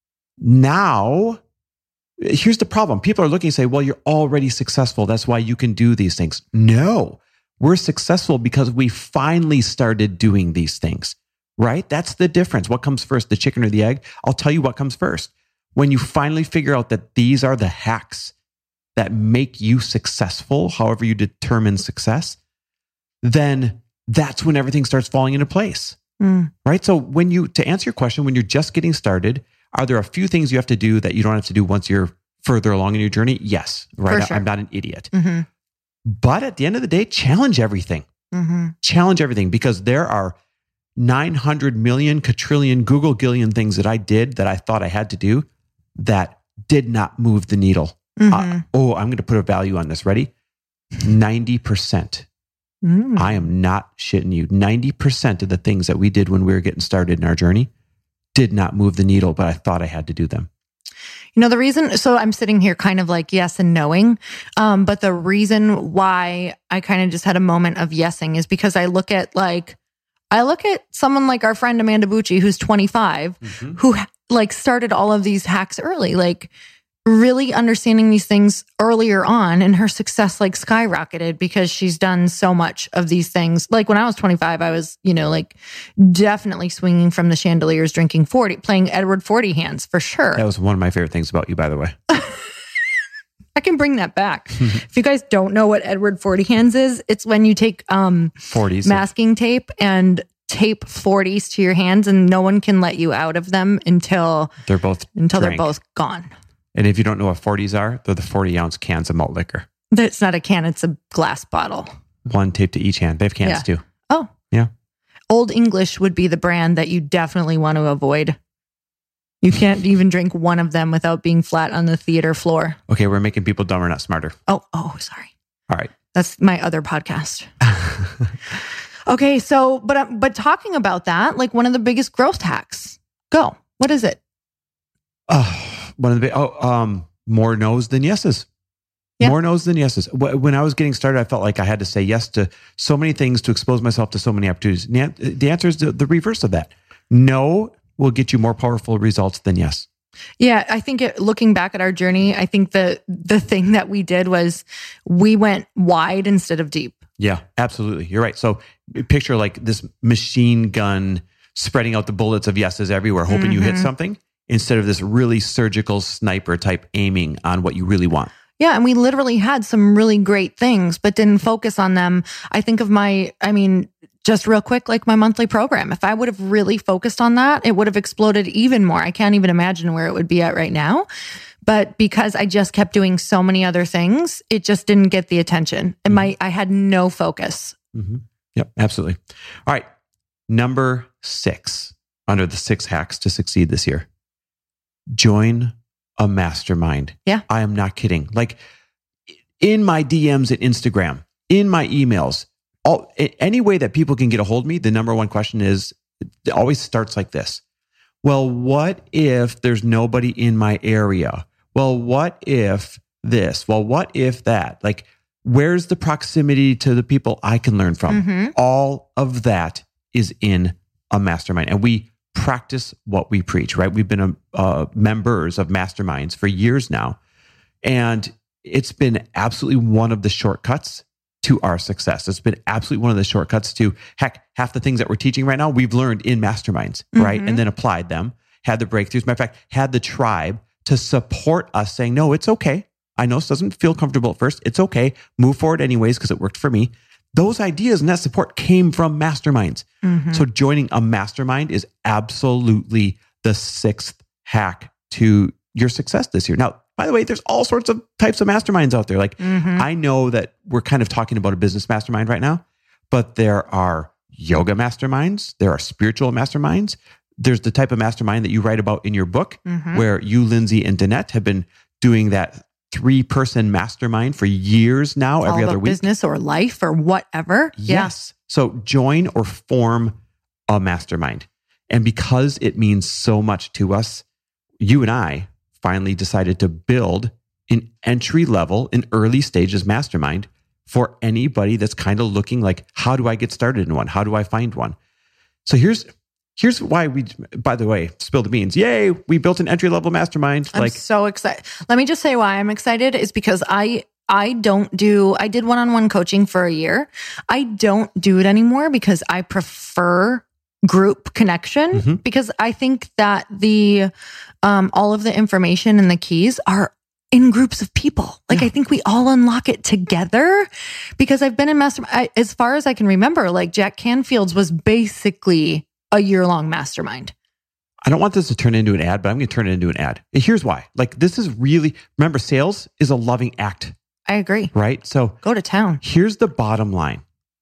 now, here's the problem. People are looking and say, well, you're already successful. That's why you can do these things. No, we're successful because we finally started doing these things, right? That's the difference. What comes first, the chicken or the egg? I'll tell you what comes first. When you finally figure out that these are the hacks that make you successful, however you determine success, then that's when everything starts falling into place, right? So to answer your question, when you're just getting started, are there a few things you have to do that you don't have to do once you're further along in your journey? Yes, right? For sure. I'm not an idiot. But at the end of the day, challenge everything. Challenge everything, because there are 900 million, quadrillion, Google gillion things that I did that I thought I had to do that did not move the needle. I'm going to put a value on this. Ready? 90%. I am not shitting you. 90% of the things that we did when we were getting started in our journey did not move the needle, but I thought I had to do them. You know, the reason, so I'm sitting here kind of like yes and knowing, but the reason why I kind of just had a moment of yesing is because I look at someone like our friend Amanda Bucci, who's 25, who like started all of these hacks early, like really understanding these things earlier on, and her success like skyrocketed because she's done so much of these things. Like when I was 25, I was, like definitely swinging from the chandeliers, drinking 40, playing Edward 40 hands for sure. That was one of my favorite things about you, by the way. I can bring that back. If you guys don't know what Edward 40 hands is, it's when you take 40s masking tape and tape 40s to your hands, and no one can let you out of them until they're both gone. And if you don't know what 40s are, they're the 40-ounce cans of malt liquor. It's not a can, it's a glass bottle. One taped to each hand. They have cans too. Oh. Yeah. Old English would be the brand that you definitely want to avoid. You can't even drink one of them without being flat on the theater floor. Okay, we're making people dumber, not smarter. Oh, sorry. All right. That's my other podcast. Okay, so, but talking about that, like one of the biggest growth hacks. Go. What is it? More no's than yeses. Yeah. More no's than yeses. When I was getting started, I felt like I had to say yes to so many things to expose myself to so many opportunities. The answer is the reverse of that. No will get you more powerful results than yes. Yeah, I think looking back at our journey, I think the thing that we did was we went wide instead of deep. Yeah, absolutely. You're right. So picture like this machine gun spreading out the bullets of yeses everywhere, hoping you hit something, instead of this really surgical sniper type aiming on what you really want. Yeah, and we literally had some really great things, but didn't focus on them. I think of just real quick, like my monthly program. If I would have really focused on that, it would have exploded even more. I can't even imagine where it would be at right now. But because I just kept doing so many other things, it just didn't get the attention. And I had no focus. Yep, absolutely. All right. Number 6 under the 6 hacks to succeed this year. Join a mastermind. Yeah. I am not kidding. Like in my DMs at Instagram, in my emails, any way that people can get a hold of me, the number one question is, it always starts like this. Well, what if there's nobody in my area? Well, what if this? Well, what if that? Like, where's the proximity to the people I can learn from? All of that is in a mastermind. And we practice what we preach, right? We've been members of masterminds for years now. And it's been absolutely one of the shortcuts to our success. It's been absolutely one of the shortcuts to, heck, half the things that we're teaching right now, we've learned in masterminds, right? And then applied them, had the breakthroughs. Matter of fact, had the tribe to support us saying, no, it's okay. I know this doesn't feel comfortable at first. It's okay. Move forward anyways, because it worked for me. Those ideas and that support came from masterminds. So joining a mastermind is absolutely the sixth hack to your success this year. Now, by the way, there's all sorts of types of masterminds out there. Like, I know that we're kind of talking about a business mastermind right now, but there are yoga masterminds. There are spiritual masterminds. There's the type of mastermind that you write about in your book, where you, Lindsay, and Danette have been doing that 3-person mastermind for years now, every other week. Business or life or whatever. Yes. So join or form a mastermind. And because it means so much to us, you and I finally decided to build an entry level, an early stages mastermind for anybody that's kind of looking like, how do I get started in one? How do I find one? So here's why we, by the way, spill the beans. Yay, we built an entry level mastermind. I'm so excited. Let me just say why I'm excited is because I did one-on-one coaching for a year. I don't do it anymore because I prefer group connection, because I think that the all of the information and the keys are in groups of people. Like, I think we all unlock it together, because I've been in mastermind, as far as I can remember, like Jack Canfield's was basically a year-long mastermind. I don't want this to turn into an ad, but I'm going to turn it into an ad. And here's why. Like, this is really, remember, sales is a loving act. I agree. Right? So go to town. Here's the bottom line.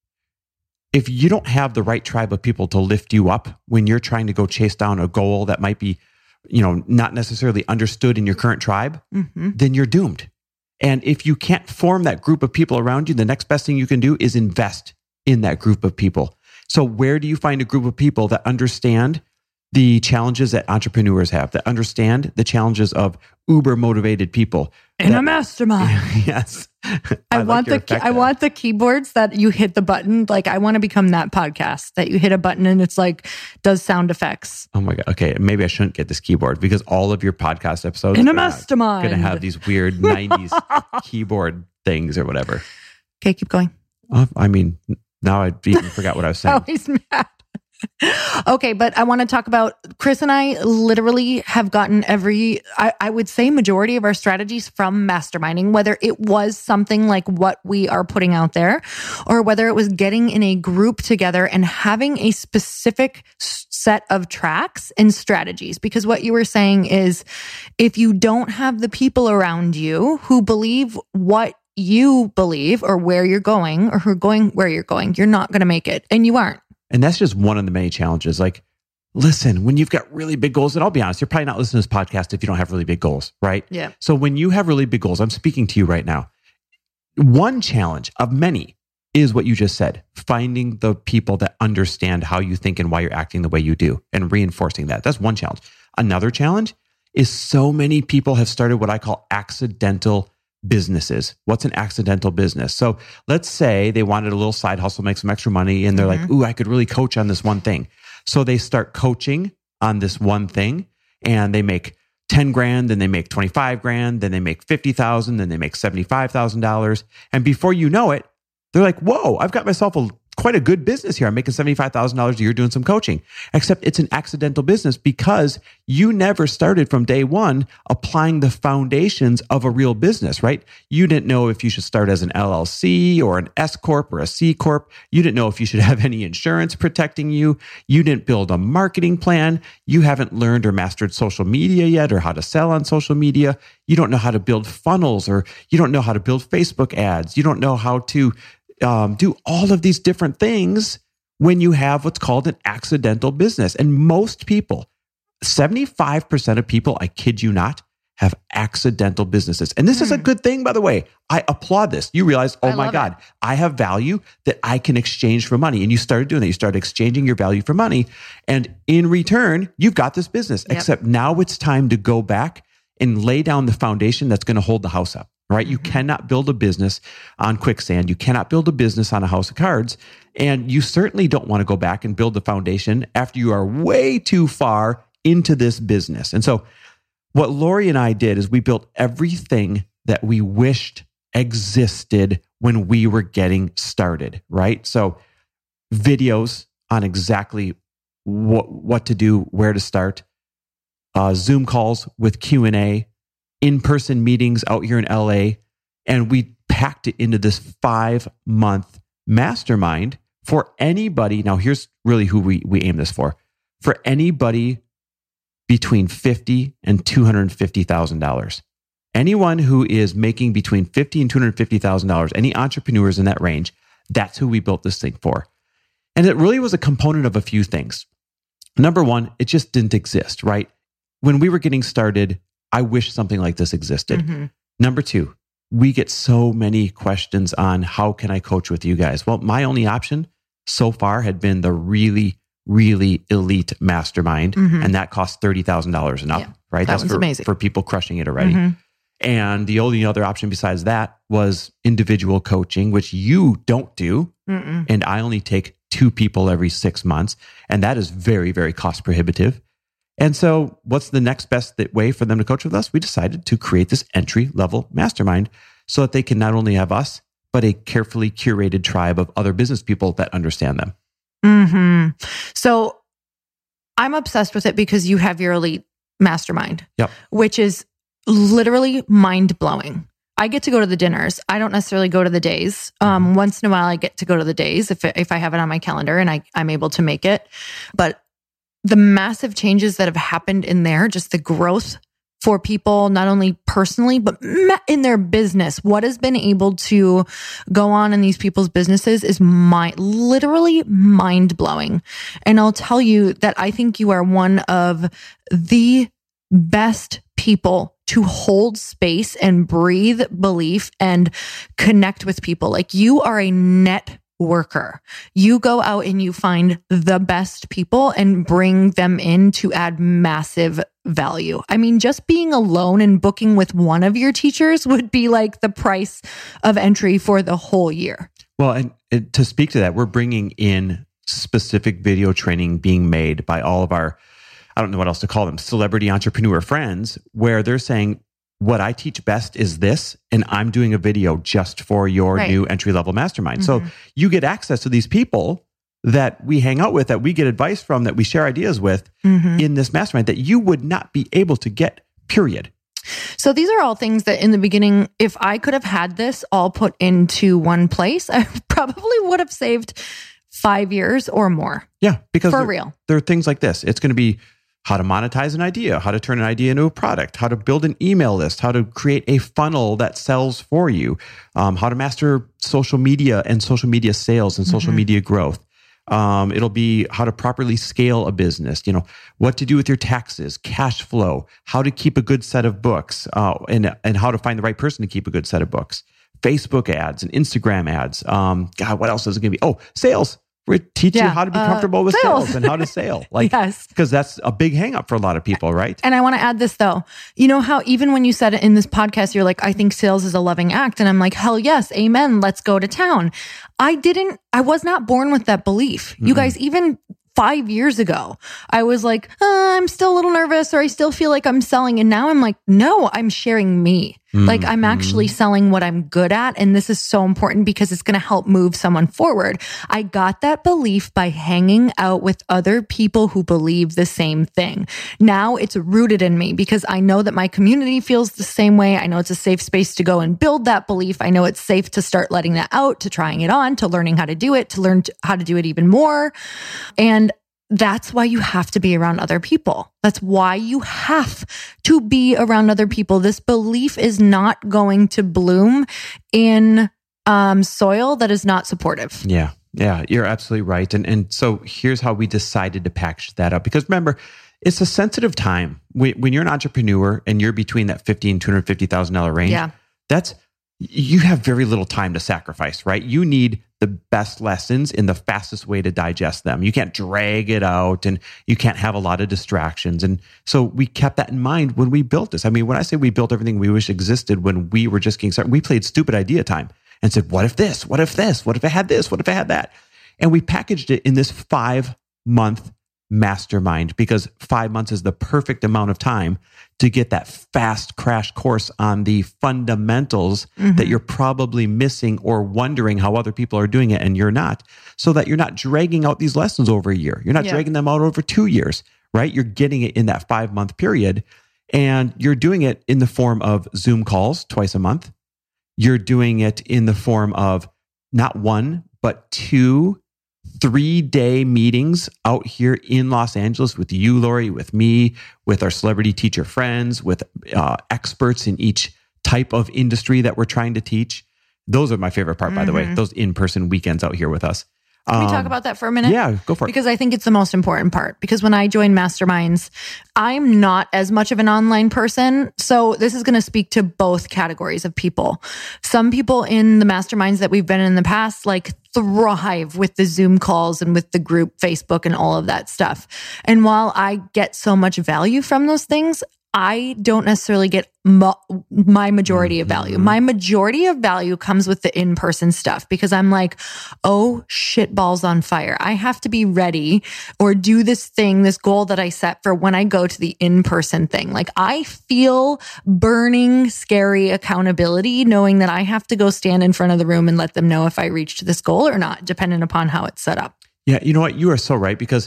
If you don't have the right tribe of people to lift you up when you're trying to go chase down a goal that might be, not necessarily understood in your current tribe, then you're doomed. And if you can't form that group of people around you, the next best thing you can do is invest in that group of people. So where do you find a group of people that understand the challenges that entrepreneurs have, that understand the challenges of uber motivated people? In a mastermind. Yes. I want the keyboards that you hit the button. Like, I want to become that podcast that you hit a button and it's like, does sound effects. Oh my God. Okay. Maybe I shouldn't get this keyboard, because all of your podcast episodes in a mastermind going to have these weird 90s keyboard things or whatever. Okay. Keep going. I mean, now I even forgot what I was saying. Oh, he's mad. Okay, but I want to talk about, Chris and I literally have gotten I would say majority of our strategies from masterminding, whether it was something like what we are putting out there, or whether it was getting in a group together and having a specific set of tracks and strategies. Because what you were saying is, if you don't have the people around you who believe what you believe or where you're going, or who are going where you're going, you're not going to make it, and you aren't. And that's just one of the many challenges. Like, listen, when you've got really big goals, and I'll be honest, you're probably not listening to this podcast if you don't have really big goals, right? Yeah. So when you have really big goals, I'm speaking to you right now. One challenge of many is what you just said, finding the people that understand how you think and why you're acting the way you do, and reinforcing that. That's one challenge. Another challenge is so many people have started what I call accidental businesses. What's an accidental business? So let's say they wanted a little side hustle, make some extra money, and they're like, ooh, I could really coach on this one thing. So they start coaching on this one thing, and they make 10 grand, then they make 25 grand, then they make 50,000, then they make $75,000. And before you know it, they're like, whoa, I've got myself quite a good business here. I'm making $75,000 a year doing some coaching. Except it's an accidental business, because you never started from day one applying the foundations of a real business, right? You didn't know if you should start as an LLC or an S Corp or a C Corp. You didn't know if you should have any insurance protecting you. You didn't build a marketing plan. You haven't learned or mastered social media yet, or how to sell on social media. You don't know how to build funnels, or you don't know how to build Facebook ads. You don't know how to do all of these different things when you have what's called an accidental business. And most people, 75% of people, I kid you not, have accidental businesses. And this is a good thing, by the way. I applaud this. You realize, oh my God, I have value that I can exchange for money. And you started doing that. You started exchanging your value for money. And in return, you've got this business. Yep. Except now it's time to go back and lay down the foundation that's going to hold the house up, right? You cannot build a business on quicksand. You cannot build a business on a house of cards. And you certainly don't want to go back and build the foundation after you are way too far into this business. And so what Lori and I did is we built everything that we wished existed when we were getting started, right? So videos on exactly what to do, where to start, Zoom calls with Q&A, in-person meetings out here in LA, and we packed it into this 5-month mastermind for anybody. Now, here's really who we aim this for anybody between $50,000 and $250,000. Anyone who is making between $50,000 and $250,000, any entrepreneurs in that range, that's who we built this thing for. And it really was a component of a few things. Number one, it just didn't exist, right? When we were getting started, I wish something like this existed. Number two, we get so many questions on how can I coach with you guys? Well, my only option so far had been the really elite mastermind. And that cost $30,000 and up, right? That's amazing. For people crushing it already. And the only other option besides that was individual coaching, which you don't do. And I only take 2 people every 6 months. And that is very, very cost prohibitive. And so what's the next best way for them to coach with us? We decided to create this entry-level mastermind so that they can not only have us, but a carefully curated tribe of other business people that understand them. So I'm obsessed with it because you have your elite mastermind, which is literally mind-blowing. I get to go to the dinners. I don't necessarily go to the days. Once in a while, I get to go to the days if I have it on my calendar and I'm able to make it. But the massive changes that have happened in there, just the growth for people, not only personally, but in their business, what has been able to go on in these people's businesses is literally mind blowing. And I'll tell you that I think you are one of the best people to hold space and breathe belief and connect with people. Like, you are a networker. You go out and you find the best people and bring them in to add massive value. I mean, just being alone and booking with one of your teachers would be like the price of entry for the whole year. Well, and to speak to that, we're bringing in specific video training being made by all of our, I don't know what else to call them, celebrity entrepreneur friends, where they're saying, what I teach best is this, and I'm doing a video just for your new entry-level mastermind. So you get access to these people that we hang out with, that we get advice from, that we share ideas with in this mastermind that you would not be able to get, period. So these are all things that in the beginning, if I could have had this all put into one place, I probably would have saved 5 years or more. Yeah, because for real. There are things like this. It's going to be how to monetize an idea, how to turn an idea into a product, how to build an email list, how to create a funnel that sells for you, how to master social media and social media sales and social media growth. It'll be how to properly scale a business, what to do with your taxes, cash flow, how to keep a good set of books, and how to find the right person to keep a good set of books, Facebook ads and Instagram ads. God, what else is it going to be? Oh, sales. We teach you how to be comfortable with sales and how to sell. Yes. Because that's a big hang up for a lot of people, right? And I want to add this though. You know how even when you said it in this podcast, you're like, I think sales is a loving act. And I'm like, hell yes, amen. Let's go to town. I was not born with that belief. You guys, even 5 years ago, I was like, I'm still a little nervous, or I still feel like I'm selling. And now I'm like, no, I'm sharing me. Like, I'm actually selling what I'm good at. And this is so important because it's going to help move someone forward. I got that belief by hanging out with other people who believe the same thing. Now it's rooted in me because I know that my community feels the same way. I know it's a safe space to go and build that belief. I know it's safe to start letting that out, to trying it on, to learning how to do it, to learn how to do it even more. And that's why you have to be around other people. That's why you have to be around other people. This belief is not going to bloom in soil that is not supportive. Yeah, you're absolutely right. And so here's how we decided to package that up. Because remember, it's a sensitive time when you're an entrepreneur and you're between that $50,000 and $250,000 range. Yeah. You have very little time to sacrifice, right? You need the best lessons in the fastest way to digest them. You can't drag it out and you can't have a lot of distractions. And so we kept that in mind when we built this. I mean, when I say we built everything we wish existed when we were just getting started, we played stupid idea time and said, what if this? What if this? What if I had this? What if I had that? And we packaged it in this 5-month mastermind, because 5 months is the perfect amount of time to get that fast crash course on the fundamentals that you're probably missing or wondering how other people are doing it and you're not, so that you're not dragging out these lessons over a year. You're not dragging them out over 2 years, right? You're getting it in that 5-month period, and you're doing it in the form of Zoom calls twice a month. You're doing it in the form of not 1, but 2 3-day meetings out here in Los Angeles with you, Lori, with me, with our celebrity teacher friends, with experts in each type of industry that we're trying to teach. Those are my favorite part, by the way, those in-person weekends out here with us. Can we talk about that for a minute? Yeah, go for it. Because I think it's the most important part. Because when I join masterminds, I'm not as much of an online person. So this is going to speak to both categories of people. Some people in the masterminds that we've been in the past, like, thrive with the Zoom calls and with the group Facebook and all of that stuff. And while I get so much value from those things, I don't necessarily get my majority of value. My majority of value comes with the in-person stuff, because I'm like, oh shit, balls on fire. I have to be ready or do this thing, this goal that I set for when I go to the in-person thing. Like, I feel burning, scary accountability knowing that I have to go stand in front of the room and let them know if I reached this goal or not, depending upon how it's set up. Yeah, you know what? You are so right, because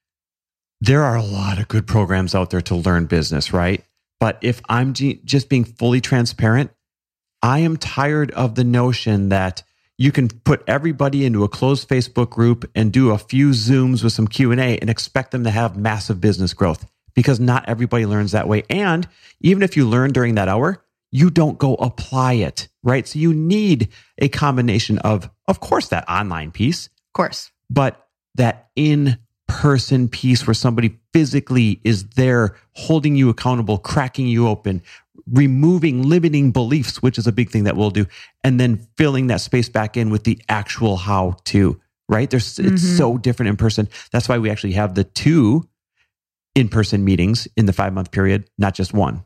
there are a lot of good programs out there to learn business, right? But if I'm just being fully transparent, I am tired of the notion that you can put everybody into a closed Facebook group and do a few Zooms with some Q&A and expect them to have massive business growth, because not everybody learns that way. And even if you learn during that hour, you don't go apply it, right? So you need a combination of course, that online piece, Of course, but that in-person piece where somebody physically is there holding you accountable, cracking you open, removing limiting beliefs, which is a big thing that we'll do, and then filling that space back in with the actual how-to, right? It's so different in person. That's why we actually have the 2 in-person meetings in the 5-month period, not just 1.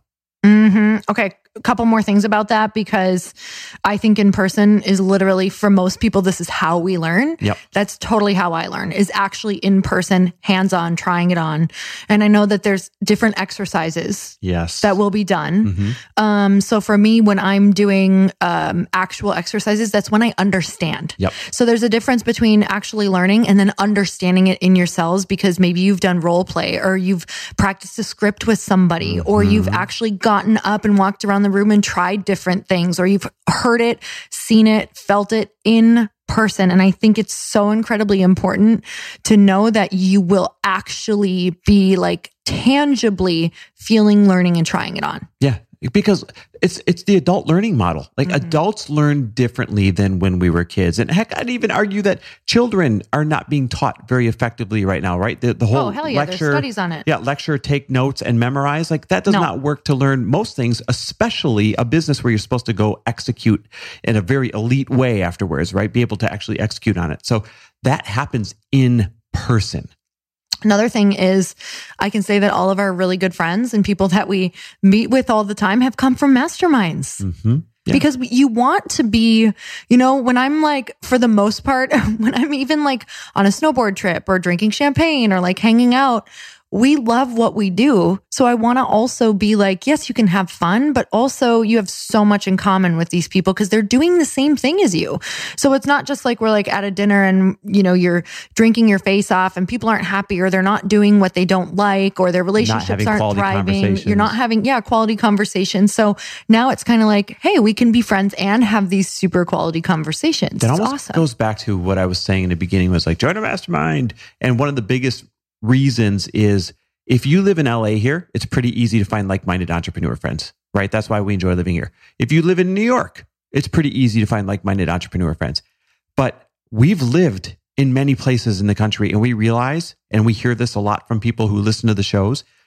Okay. A couple more things about that, because I think in person is literally, for most people, this is how we learn. Yep. That's totally how I learn, is actually in person, hands-on, trying it on. And I know that there's different exercises that will be done. So for me, when I'm doing actual exercises, that's when I understand. Yep. So there's a difference between actually learning and then understanding it in yourselves, because maybe you've done role play, or you've practiced a script with somebody, or you've actually gotten up and walked around the room and tried different things, or you've heard it, seen it, felt it in person. And I think it's so incredibly important to know that you will actually be like tangibly feeling, learning, and trying it on. Yeah. Because it's the adult learning model. Like adults learn differently than when we were kids. And heck, I'd even argue that children are not being taught very effectively right now, right? The whole hell yeah, lecture, there's studies on it. Yeah, lecture, take notes, and memorize. Like that does not work to learn most things, especially a business where you're supposed to go execute in a very elite way afterwards, right? Be able to actually execute on it. So that happens in person. Another thing is, I can say that all of our really good friends and people that we meet with all the time have come from masterminds. Yeah. Because you want to be, when I'm like, for the most part, when I'm even like on a snowboard trip or drinking champagne or like hanging out, we love what we do. So I want to also be like, yes, you can have fun, but also you have so much in common with these people because they're doing the same thing as you. So it's not just like we're like at a dinner and, you're drinking your face off and people aren't happy or they're not doing what they don't like or their relationships aren't thriving. You're not having, quality conversations. So now it's kind of like, hey, we can be friends and have these super quality conversations. That almost goes back to what I was saying in the beginning was like, join a mastermind. And one of the biggest reasons is if you live in LA here, it's pretty easy to find like-minded entrepreneur friends, right? That's why we enjoy living here. If you live in New York, it's pretty easy to find like-minded entrepreneur friends. But we've lived in many places in the country and we realize, and we hear this a lot from people who listen to the shows,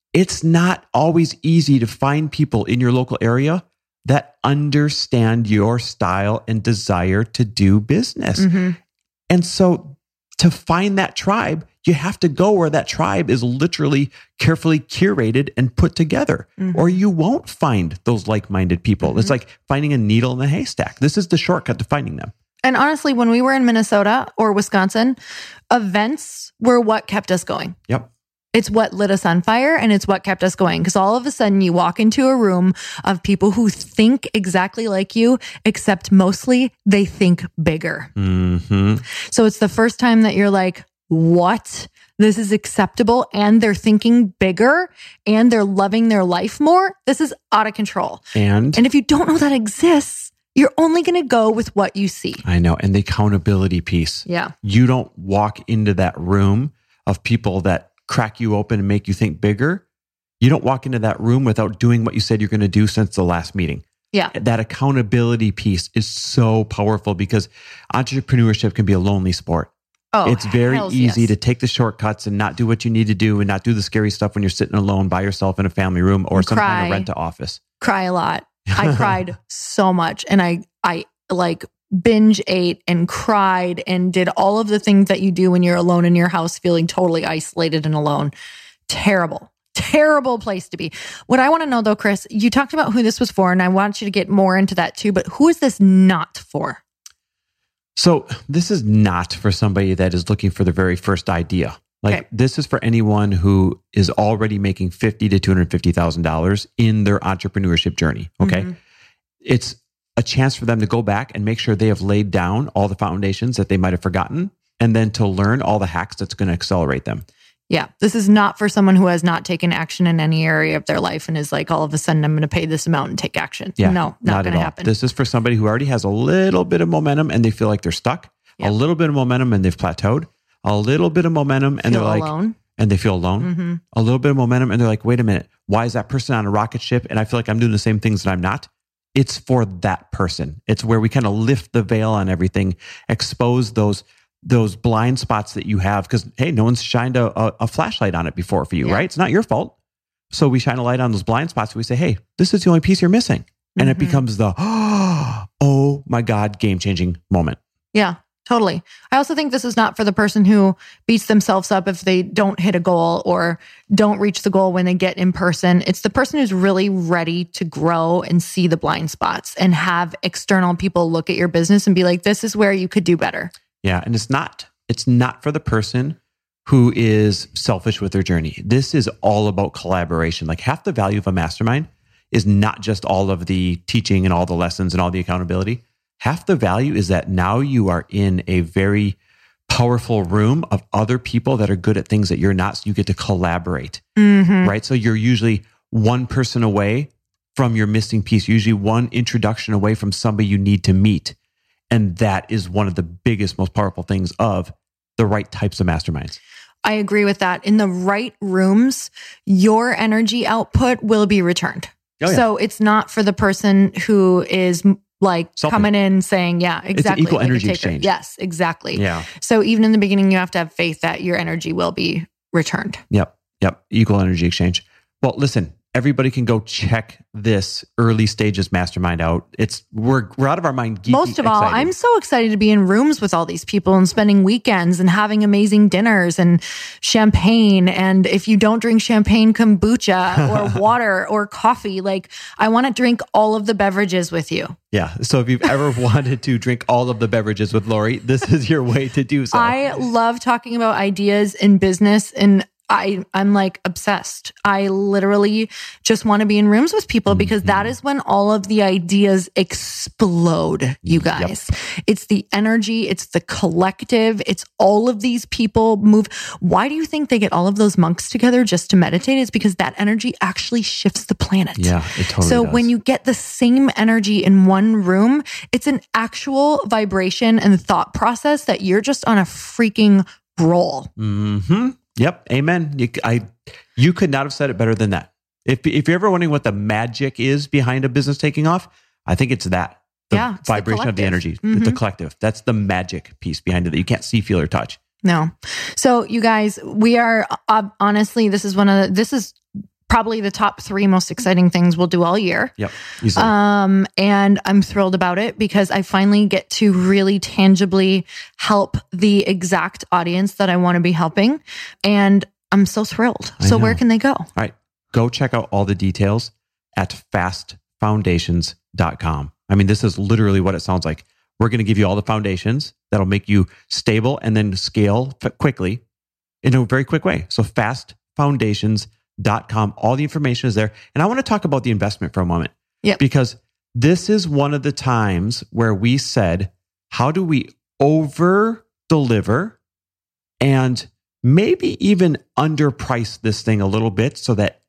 it's not always easy to find people in your local area that understand your style and desire to do business. Mm-hmm. And so to find that tribe, you have to go where that tribe is literally carefully curated and put together, or you won't find those like-minded people. It's like finding a needle in a haystack. This is the shortcut to finding them. And honestly, when we were in Minnesota or Wisconsin, events were what kept us going. Yep. It's what lit us on fire, and it's what kept us going. Because all of a sudden you walk into a room of people who think exactly like you, except mostly they think bigger. Mm-hmm. So it's the first time that you're like, what? This is acceptable, and they're thinking bigger, and they're loving their life more. This is out of control. And if you don't know that exists, you're only going to go with what you see. I know. And the accountability piece. Yeah. You don't walk into that room of people that crack you open and make you think bigger. You don't walk into that room without doing what you said you're going to do since the last meeting. Yeah. That accountability piece is so powerful because entrepreneurship can be a lonely sport. Oh, it's very easy to take the shortcuts and not do what you need to do and not do the scary stuff when you're sitting alone by yourself in a family room or some kind of rent to office. Cry a lot. I cried so much, and I like binge ate and cried and did all of the things that you do when you're alone in your house, feeling totally isolated and alone. Terrible place to be. What I want to know though, Chris, you talked about who this was for, and I want you to get more into that too, but who is this not for? So this is not for somebody that is looking for the very first idea. This is for anyone who is already making $50,000 to $250,000 in their entrepreneurship journey. Okay. Mm-hmm. It's a chance for them to go back and make sure they have laid down all the foundations that they might have forgotten, and then to learn all the hacks that's going to accelerate them. Yeah. This is not for someone who has not taken action in any area of their life and is like, all of a sudden, I'm going to pay this amount and take action. Yeah, No, not going to happen. This is for somebody who already has a little bit of momentum and they feel like they're stuck, a little bit of momentum and they've plateaued, a little bit of momentum and they're like, alone. And they feel alone, a little bit of momentum and they're like, wait a minute, why is that person on a rocket ship? And I feel like I'm doing the same things that I'm not. It's for that person. It's where we kind of lift the veil on everything, expose those blind spots that you have. Because, hey, no one's shined a flashlight on it before for you, right? It's not your fault. So we shine a light on those blind spots. We say, hey, this is the only piece you're missing. And it becomes the, oh my God, game-changing moment. Yeah, totally. I also think this is not for the person who beats themselves up if they don't hit a goal or don't reach the goal when they get in person. It's the person who's really ready to grow and see the blind spots and have external people look at your business and be like, this is where you could do better. Yeah. And it's not for the person who is selfish with their journey. This is all about collaboration. Like half the value of a mastermind is not just all of the teaching and all the lessons and all the accountability. Half the value is that now you are in a very powerful room of other people that are good at things that you're not. So you get to collaborate, right? So you're usually one person away from your missing piece, usually one introduction away from somebody you need to meet. And that is one of the biggest, most powerful things of the right types of masterminds. I agree with that. In the right rooms, your energy output will be returned. Oh, yeah. So it's not for the person who is like coming in saying, yeah, exactly. It's an equal energy exchange. Yes, exactly. Yeah. So even in the beginning, you have to have faith that your energy will be returned. Yep. Equal energy exchange. Well, listen, everybody can go check this early stages mastermind out. We're out of our mind. Geeky, most of all, excited. I'm so excited to be in rooms with all these people and spending weekends and having amazing dinners and champagne. And if you don't drink champagne, kombucha or water or coffee, like I want to drink all of the beverages with you. Yeah. So if you've ever wanted to drink all of the beverages with Lori, this is your way to do so. I love talking about ideas in business, and I'm like obsessed. I literally just want to be in rooms with people because that is when all of the ideas explode, you guys. Yep. It's the energy. It's the collective. It's all of these people move. Why do you think they get all of those monks together just to meditate? It's because that energy actually shifts the planet. Yeah, it totally So does. when you get the same energy in one room, it's an actual vibration and thought process that you're just on a freaking roll. Mm-hmm. Yep. Amen. You could not have said it better than that. If you're ever wondering what the magic is behind a business taking off, I think it's that. The vibration of the energy. It's the collective. That's the magic piece behind it that you can't see, feel, or touch. No. So you guys, we are honestly, this is probably the top 3 most exciting things we'll do all year. Yep. Easily. And I'm thrilled about it because I finally get to really tangibly help the exact audience that I want to be helping. And I'm so thrilled. So where can they go? All right. Go check out all the details at fastfoundations.com. I mean, this is literally what it sounds like. We're going to give you all the foundations that'll make you stable and then scale quickly in a very quick way. So fastfoundations.com. All the information is there. And I want to talk about the investment for a moment. Yep. Because this is one of the times where we said, how do we over deliver and maybe even underprice this thing a little bit so that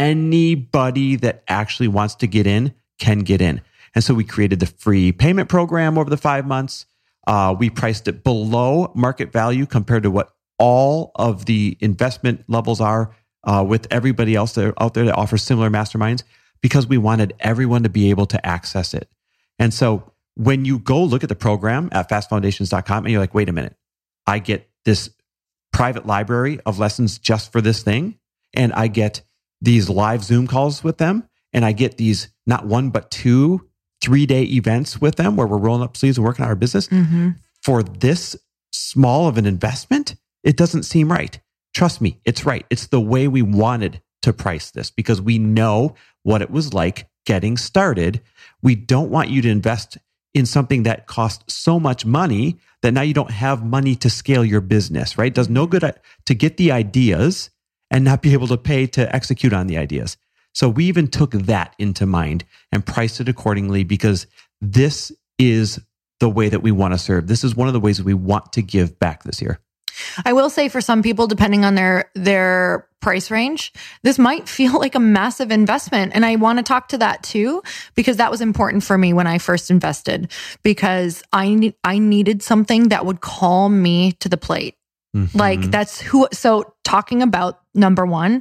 anybody that actually wants to get in can get in? And so we created the free payment program over the 5 months. We priced it below market value compared to what all of the investment levels are with everybody else out there that offers similar masterminds, because we wanted everyone to be able to access it. And so when you go look at the program at fastfoundations.com and you're like, wait a minute, I get this private library of lessons just for this thing, and I get these live Zoom calls with them, and I get these not 1, but 2 3-day events with them where we're rolling up sleeves and working on our business for this small of an investment, it doesn't seem right. Trust me, it's right. It's the way we wanted to price this because we know what it was like getting started. We don't want you to invest in something that costs so much money that now you don't have money to scale your business, right? It does no good to get the ideas and not be able to pay to execute on the ideas. So we even took that into mind and priced it accordingly because this is the way that we want to serve. This is one of the ways that we want to give back this year. I will say for some people, depending on their price range, this might feel like a massive investment. And I want to talk to that too, because that was important for me when I first invested, because I needed something that would call me to the plate. Like that's who, so talking about number 1,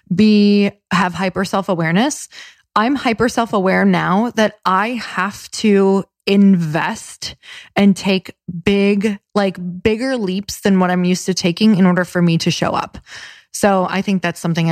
have hyper self-awareness. I'm hyper self-aware now that I have to invest and take bigger leaps than what I'm used to taking in order for me to show up. So I think that's something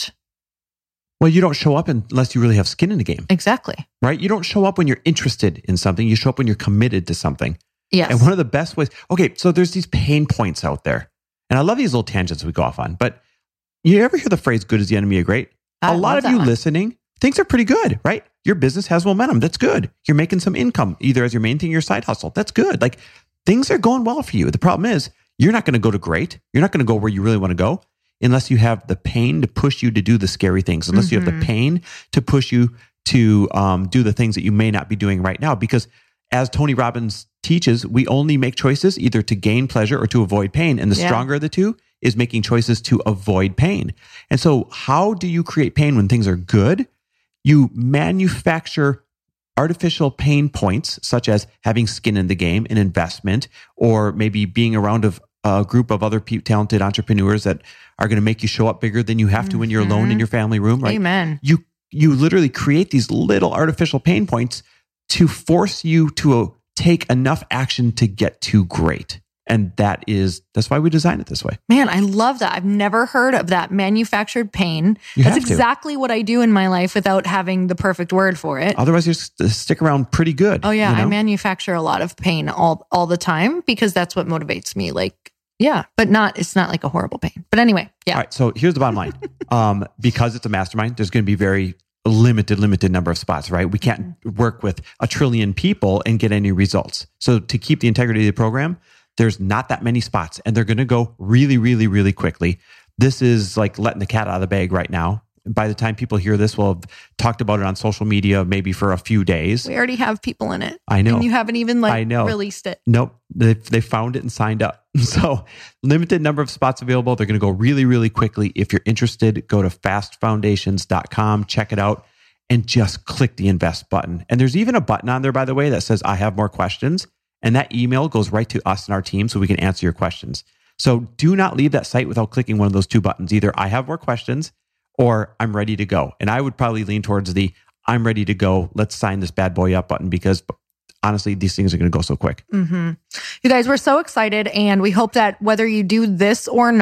well, you don't show up unless you really have skin in the game. Exactly. Right? You don't show up when you're interested in something. You show up when you're committed to something. Yes. And one of the best ways, okay, so there's these pain points out there. And I love these little tangents we go off on, but you ever hear the phrase, good is the enemy of great? A lot of you listening, things are pretty good, right? Your business has momentum. That's good. You're making some income, either as your main thing or your side hustle. That's good. Like things are going well for you. The problem is you're not going to go to great. You're not going to go where you really want to go unless you have the pain to push you to do the scary things, unless you have the pain to push you to do the things that you may not be doing right now. Because as Tony Robbins teaches, we only make choices either to gain pleasure or to avoid pain. And the stronger of the two is making choices to avoid pain. And so how do you create pain when things are good? You manufacture artificial pain points, such as having skin in the game, an investment, or maybe being around a group of other talented entrepreneurs that are going to make you show up bigger than you have to when you're alone in your family room, right? Amen. You literally create these little artificial pain points to force you to take enough action to get to great. And that's why we design it this way. Man, I love that. I've never heard of that manufactured pain. That's exactly what I do in my life without having the perfect word for it. Otherwise, you stick around pretty good. Oh yeah, I manufacture a lot of pain all the time because that's what motivates me. Like, yeah, but it's not like a horrible pain. But anyway, yeah. All right, so here's the bottom line. Because it's a mastermind, there's going to be very limited number of spots, right? We can't work with 1 trillion people and get any results. So to keep the integrity of the program, there's not that many spots, and they're going to go really, really, really quickly. This is like letting the cat out of the bag right now. By the time people hear this, we'll have talked about it on social media maybe for a few days. We already have people in it. I know. And you haven't even released it. Nope. They found it and signed up. So limited number of spots available. They're going to go really, really quickly. If you're interested, go to fastfoundations.com, check it out, and just click the invest button. And there's even a button on there, by the way, that says, I have more questions. And that email goes right to us and our team so we can answer your questions. So do not leave that site without clicking one of those 2 buttons. Either I have more questions or I'm ready to go. And I would probably lean towards the I'm ready to go. Let's sign this bad boy up button because honestly, these things are going to go so quick. You guys, we're so excited. And we hope that whether you do this or not,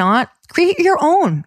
create your own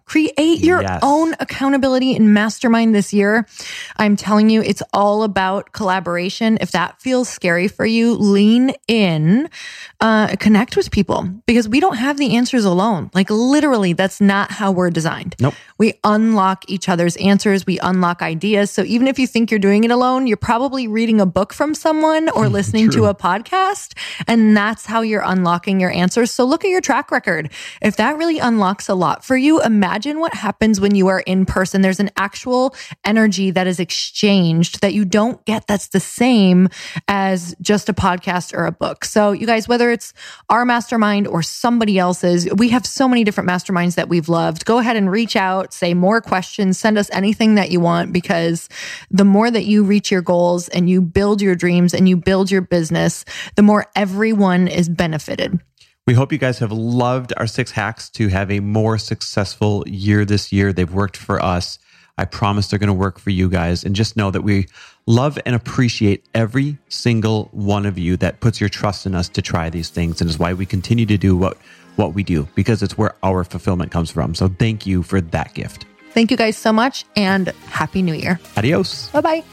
accountability and mastermind this year. I'm telling you, it's all about collaboration. If that feels scary for you, lean in, connect with people, because we don't have the answers alone. Like literally, that's not how we're designed. Nope. We unlock each other's answers. We unlock ideas. So even if you think you're doing it alone, you're probably reading a book from someone or listening to a podcast. And that's how you're unlocking your answers. So look at your track record. If that really unlocks a lot for you, imagine what happens when you are in person. There's an actual energy that is exchanged that you don't get that's the same as just a podcast or a book. So you guys, whether it's our mastermind or somebody else's, we have so many different masterminds that we've loved. Go ahead and reach out, say more questions, send us anything that you want, because the more that you reach your goals and you build your dreams and you build your business, the more everyone is benefited. We hope you guys have loved our 6 hacks to have a more successful year this year. They've worked for us. I promise they're going to work for you guys. And just know that we love and appreciate every single one of you that puts your trust in us to try these things. And is why we continue to do what we do, because it's where our fulfillment comes from. So thank you for that gift. Thank you guys so much, and Happy New Year. Adios. Bye-bye.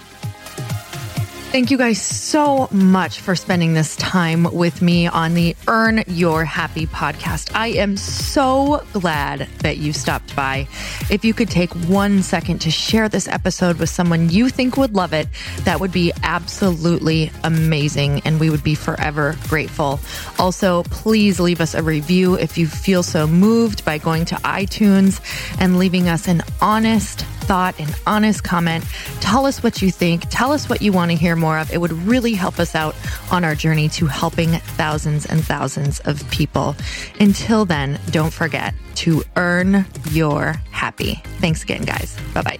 Thank you guys so much for spending this time with me on the Earn Your Happy podcast. I am so glad that you stopped by. If you could take 1 second to share this episode with someone you think would love it, that would be absolutely amazing, and we would be forever grateful. Also, please leave us a review if you feel so moved by going to iTunes and leaving us an honest thought, an honest comment. Tell us what you think. Tell us what you want to hear more of. It would really help us out on our journey to helping thousands and thousands of people. Until then, don't forget to earn your happy. Thanks again, guys. Bye-bye.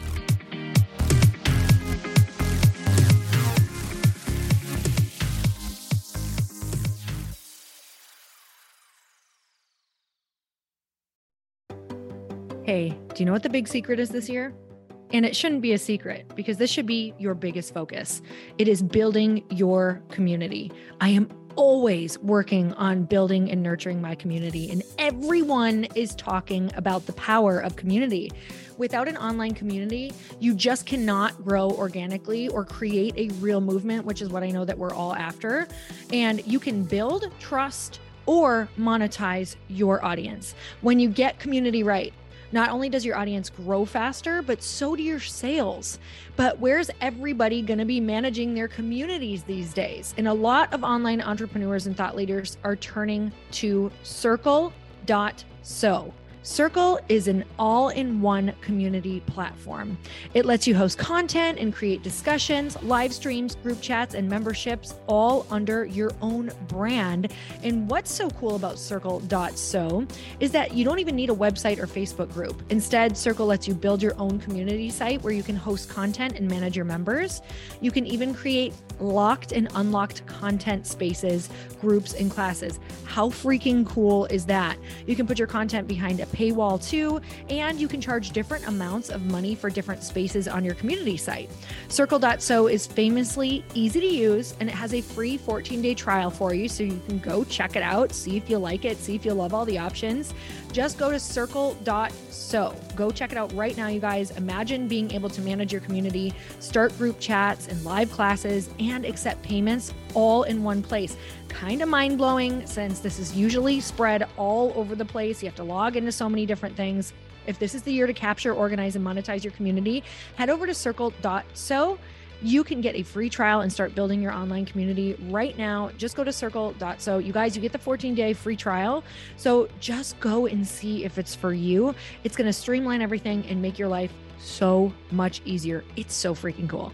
Hey, do you know what the big secret is this year? And it shouldn't be a secret, because this should be your biggest focus. It is building your community. I am always working on building and nurturing my community, and everyone is talking about the power of community. Without an online community, you just cannot grow organically or create a real movement, which is what I know that we're all after. And you can build trust or monetize your audience. When you get community right, not only does your audience grow faster, but so do your sales. But where's everybody going to be managing their communities these days? And a lot of online entrepreneurs and thought leaders are turning to Circle.so. Circle is an all-in-one community platform. It lets you host content and create discussions, live streams, group chats, and memberships all under your own brand. And what's so cool about Circle.so is that you don't even need a website or Facebook group. Instead, Circle lets you build your own community site where you can host content and manage your members. You can even create locked and unlocked content spaces, groups, and classes. How freaking cool is that? You can put your content behind a paywall too, and you can charge different amounts of money for different spaces on your community site. Circle.so is famously easy to use, and it has a free 14-day trial for you, so you can go check it out, see if you like it, see if you love all the options. Just go to Circle.so. Go check it out right now, you guys. Imagine being able to manage your community, start group chats and live classes, and accept payments all in one place. Kind of mind-blowing, since this is usually spread all over the place. You have to log into so many different things. If this is the year to capture, organize, and monetize your community, head over to Circle.so. You can get a free trial and start building your online community right now. Just go to Circle.so. You guys, you get the 14-day free trial. So just go and see if it's for you. It's going to streamline everything and make your life so much easier. It's so freaking cool.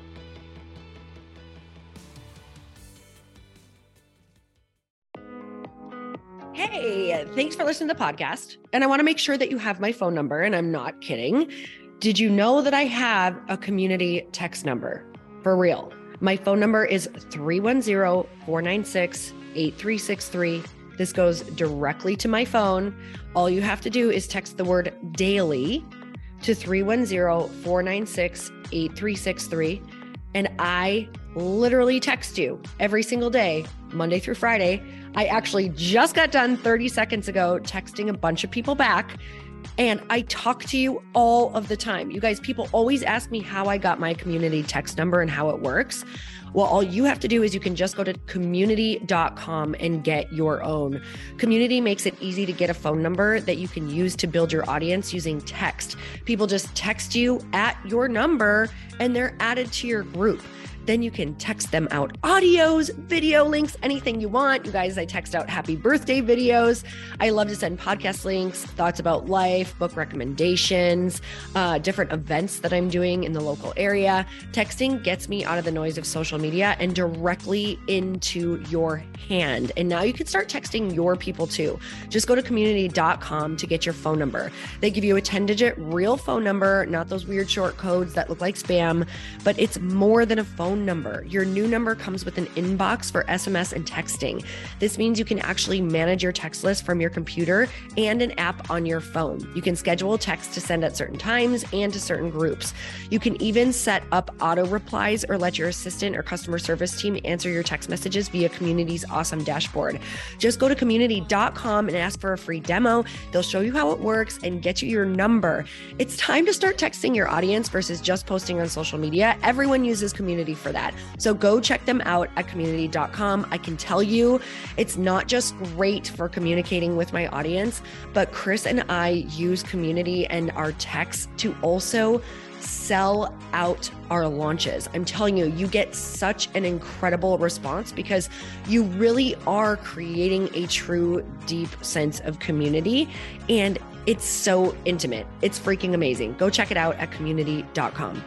Hey, thanks for listening to the podcast. And I want to make sure that you have my phone number, and I'm not kidding. Did you know that I have a community text number? For real. My phone number is 310-496-8363. This goes directly to my phone. All you have to do is text the word daily to 310-496-8363. And I literally text you every single day, Monday through Friday. I actually just got done 30 seconds ago texting a bunch of people back And I talk to you all of the time. You guys, people always ask me how I got my community text number and how it works. Well, all you have to do is you can just go to community.com and get your own. Community makes it easy to get a phone number that you can use to build your audience using text. People just text you at your number and they're added to your group. Then you can text them out audios, video links, anything you want. You guys, I text out happy birthday videos. I love to send podcast links, thoughts about life, book recommendations, different events that I'm doing in the local area. Texting gets me out of the noise of social media and directly into your hand. And now you can start texting your people too. Just go to community.com to get your phone number. They give you a 10-digit real phone number, not those weird short codes that look like spam, but it's more than a phone number. Your new number comes with an inbox for SMS and texting. This means you can actually manage your text list from your computer and an app on your phone. You can schedule text to send at certain times and to certain groups. You can even set up auto replies or let your assistant or customer service team answer your text messages via Community's awesome dashboard. Just go to community.com and ask for a free demo. They'll show you how it works and get you your number. It's time to start texting your audience versus just posting on social media. Everyone uses Community for that. So go check them out at community.com. I can tell you it's not just great for communicating with my audience, but Chris and I use Community and our texts to also sell out our launches. I'm telling you, you get such an incredible response because you really are creating a true, deep sense of community. And it's so intimate. It's freaking amazing. Go check it out at community.com.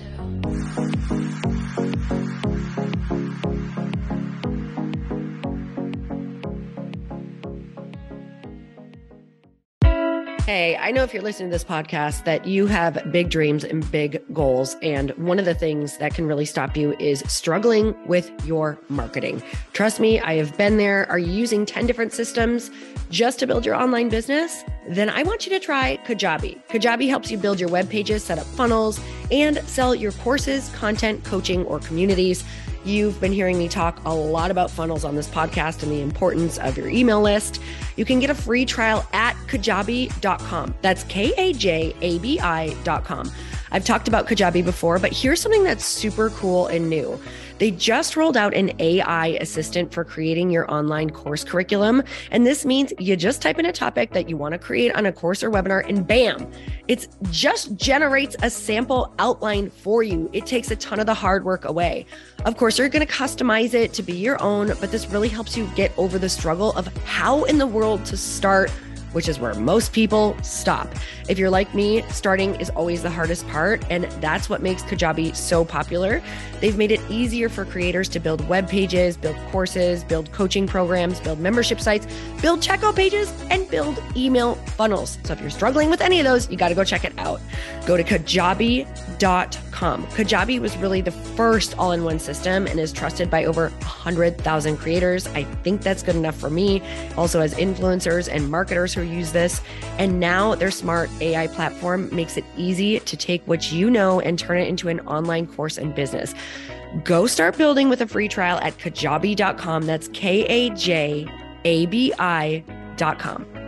Hey, I know if you're listening to this podcast that you have big dreams and big goals. And one of the things that can really stop you is struggling with your marketing. Trust me, I have been there. Are you using 10 different systems just to build your online business? Then I want you to try Kajabi. Kajabi helps you build your web pages, set up funnels, and sell your courses, content, coaching, or communities. You've been hearing me talk a lot about funnels on this podcast and the importance of your email list. You can get a free trial at kajabi.com. That's Kajabi.com. I've talked about Kajabi before, but here's something that's super cool and new. They just rolled out an AI assistant for creating your online course curriculum. And this means you just type in a topic that you want to create on a course or webinar and bam, it just generates a sample outline for you. It takes a ton of the hard work away. Of course, you're going to customize it to be your own, but this really helps you get over the struggle of how in the world to start, which is where most people stop. If you're like me, starting is always the hardest part, and that's what makes Kajabi so popular. They've made it easier for creators to build web pages, build courses, build coaching programs, build membership sites, build checkout pages, and build email funnels. So if you're struggling with any of those, you got to go check it out. Go to kajabi.com. Kajabi was really the first all-in-one system and is trusted by over 100,000 creators. I think that's good enough for me. Also has influencers and marketers who use this. And now their smart AI platform makes it easy to take what you know and turn it into an online course and business. Go start building with a free trial at kajabi.com. That's Kajabi.com.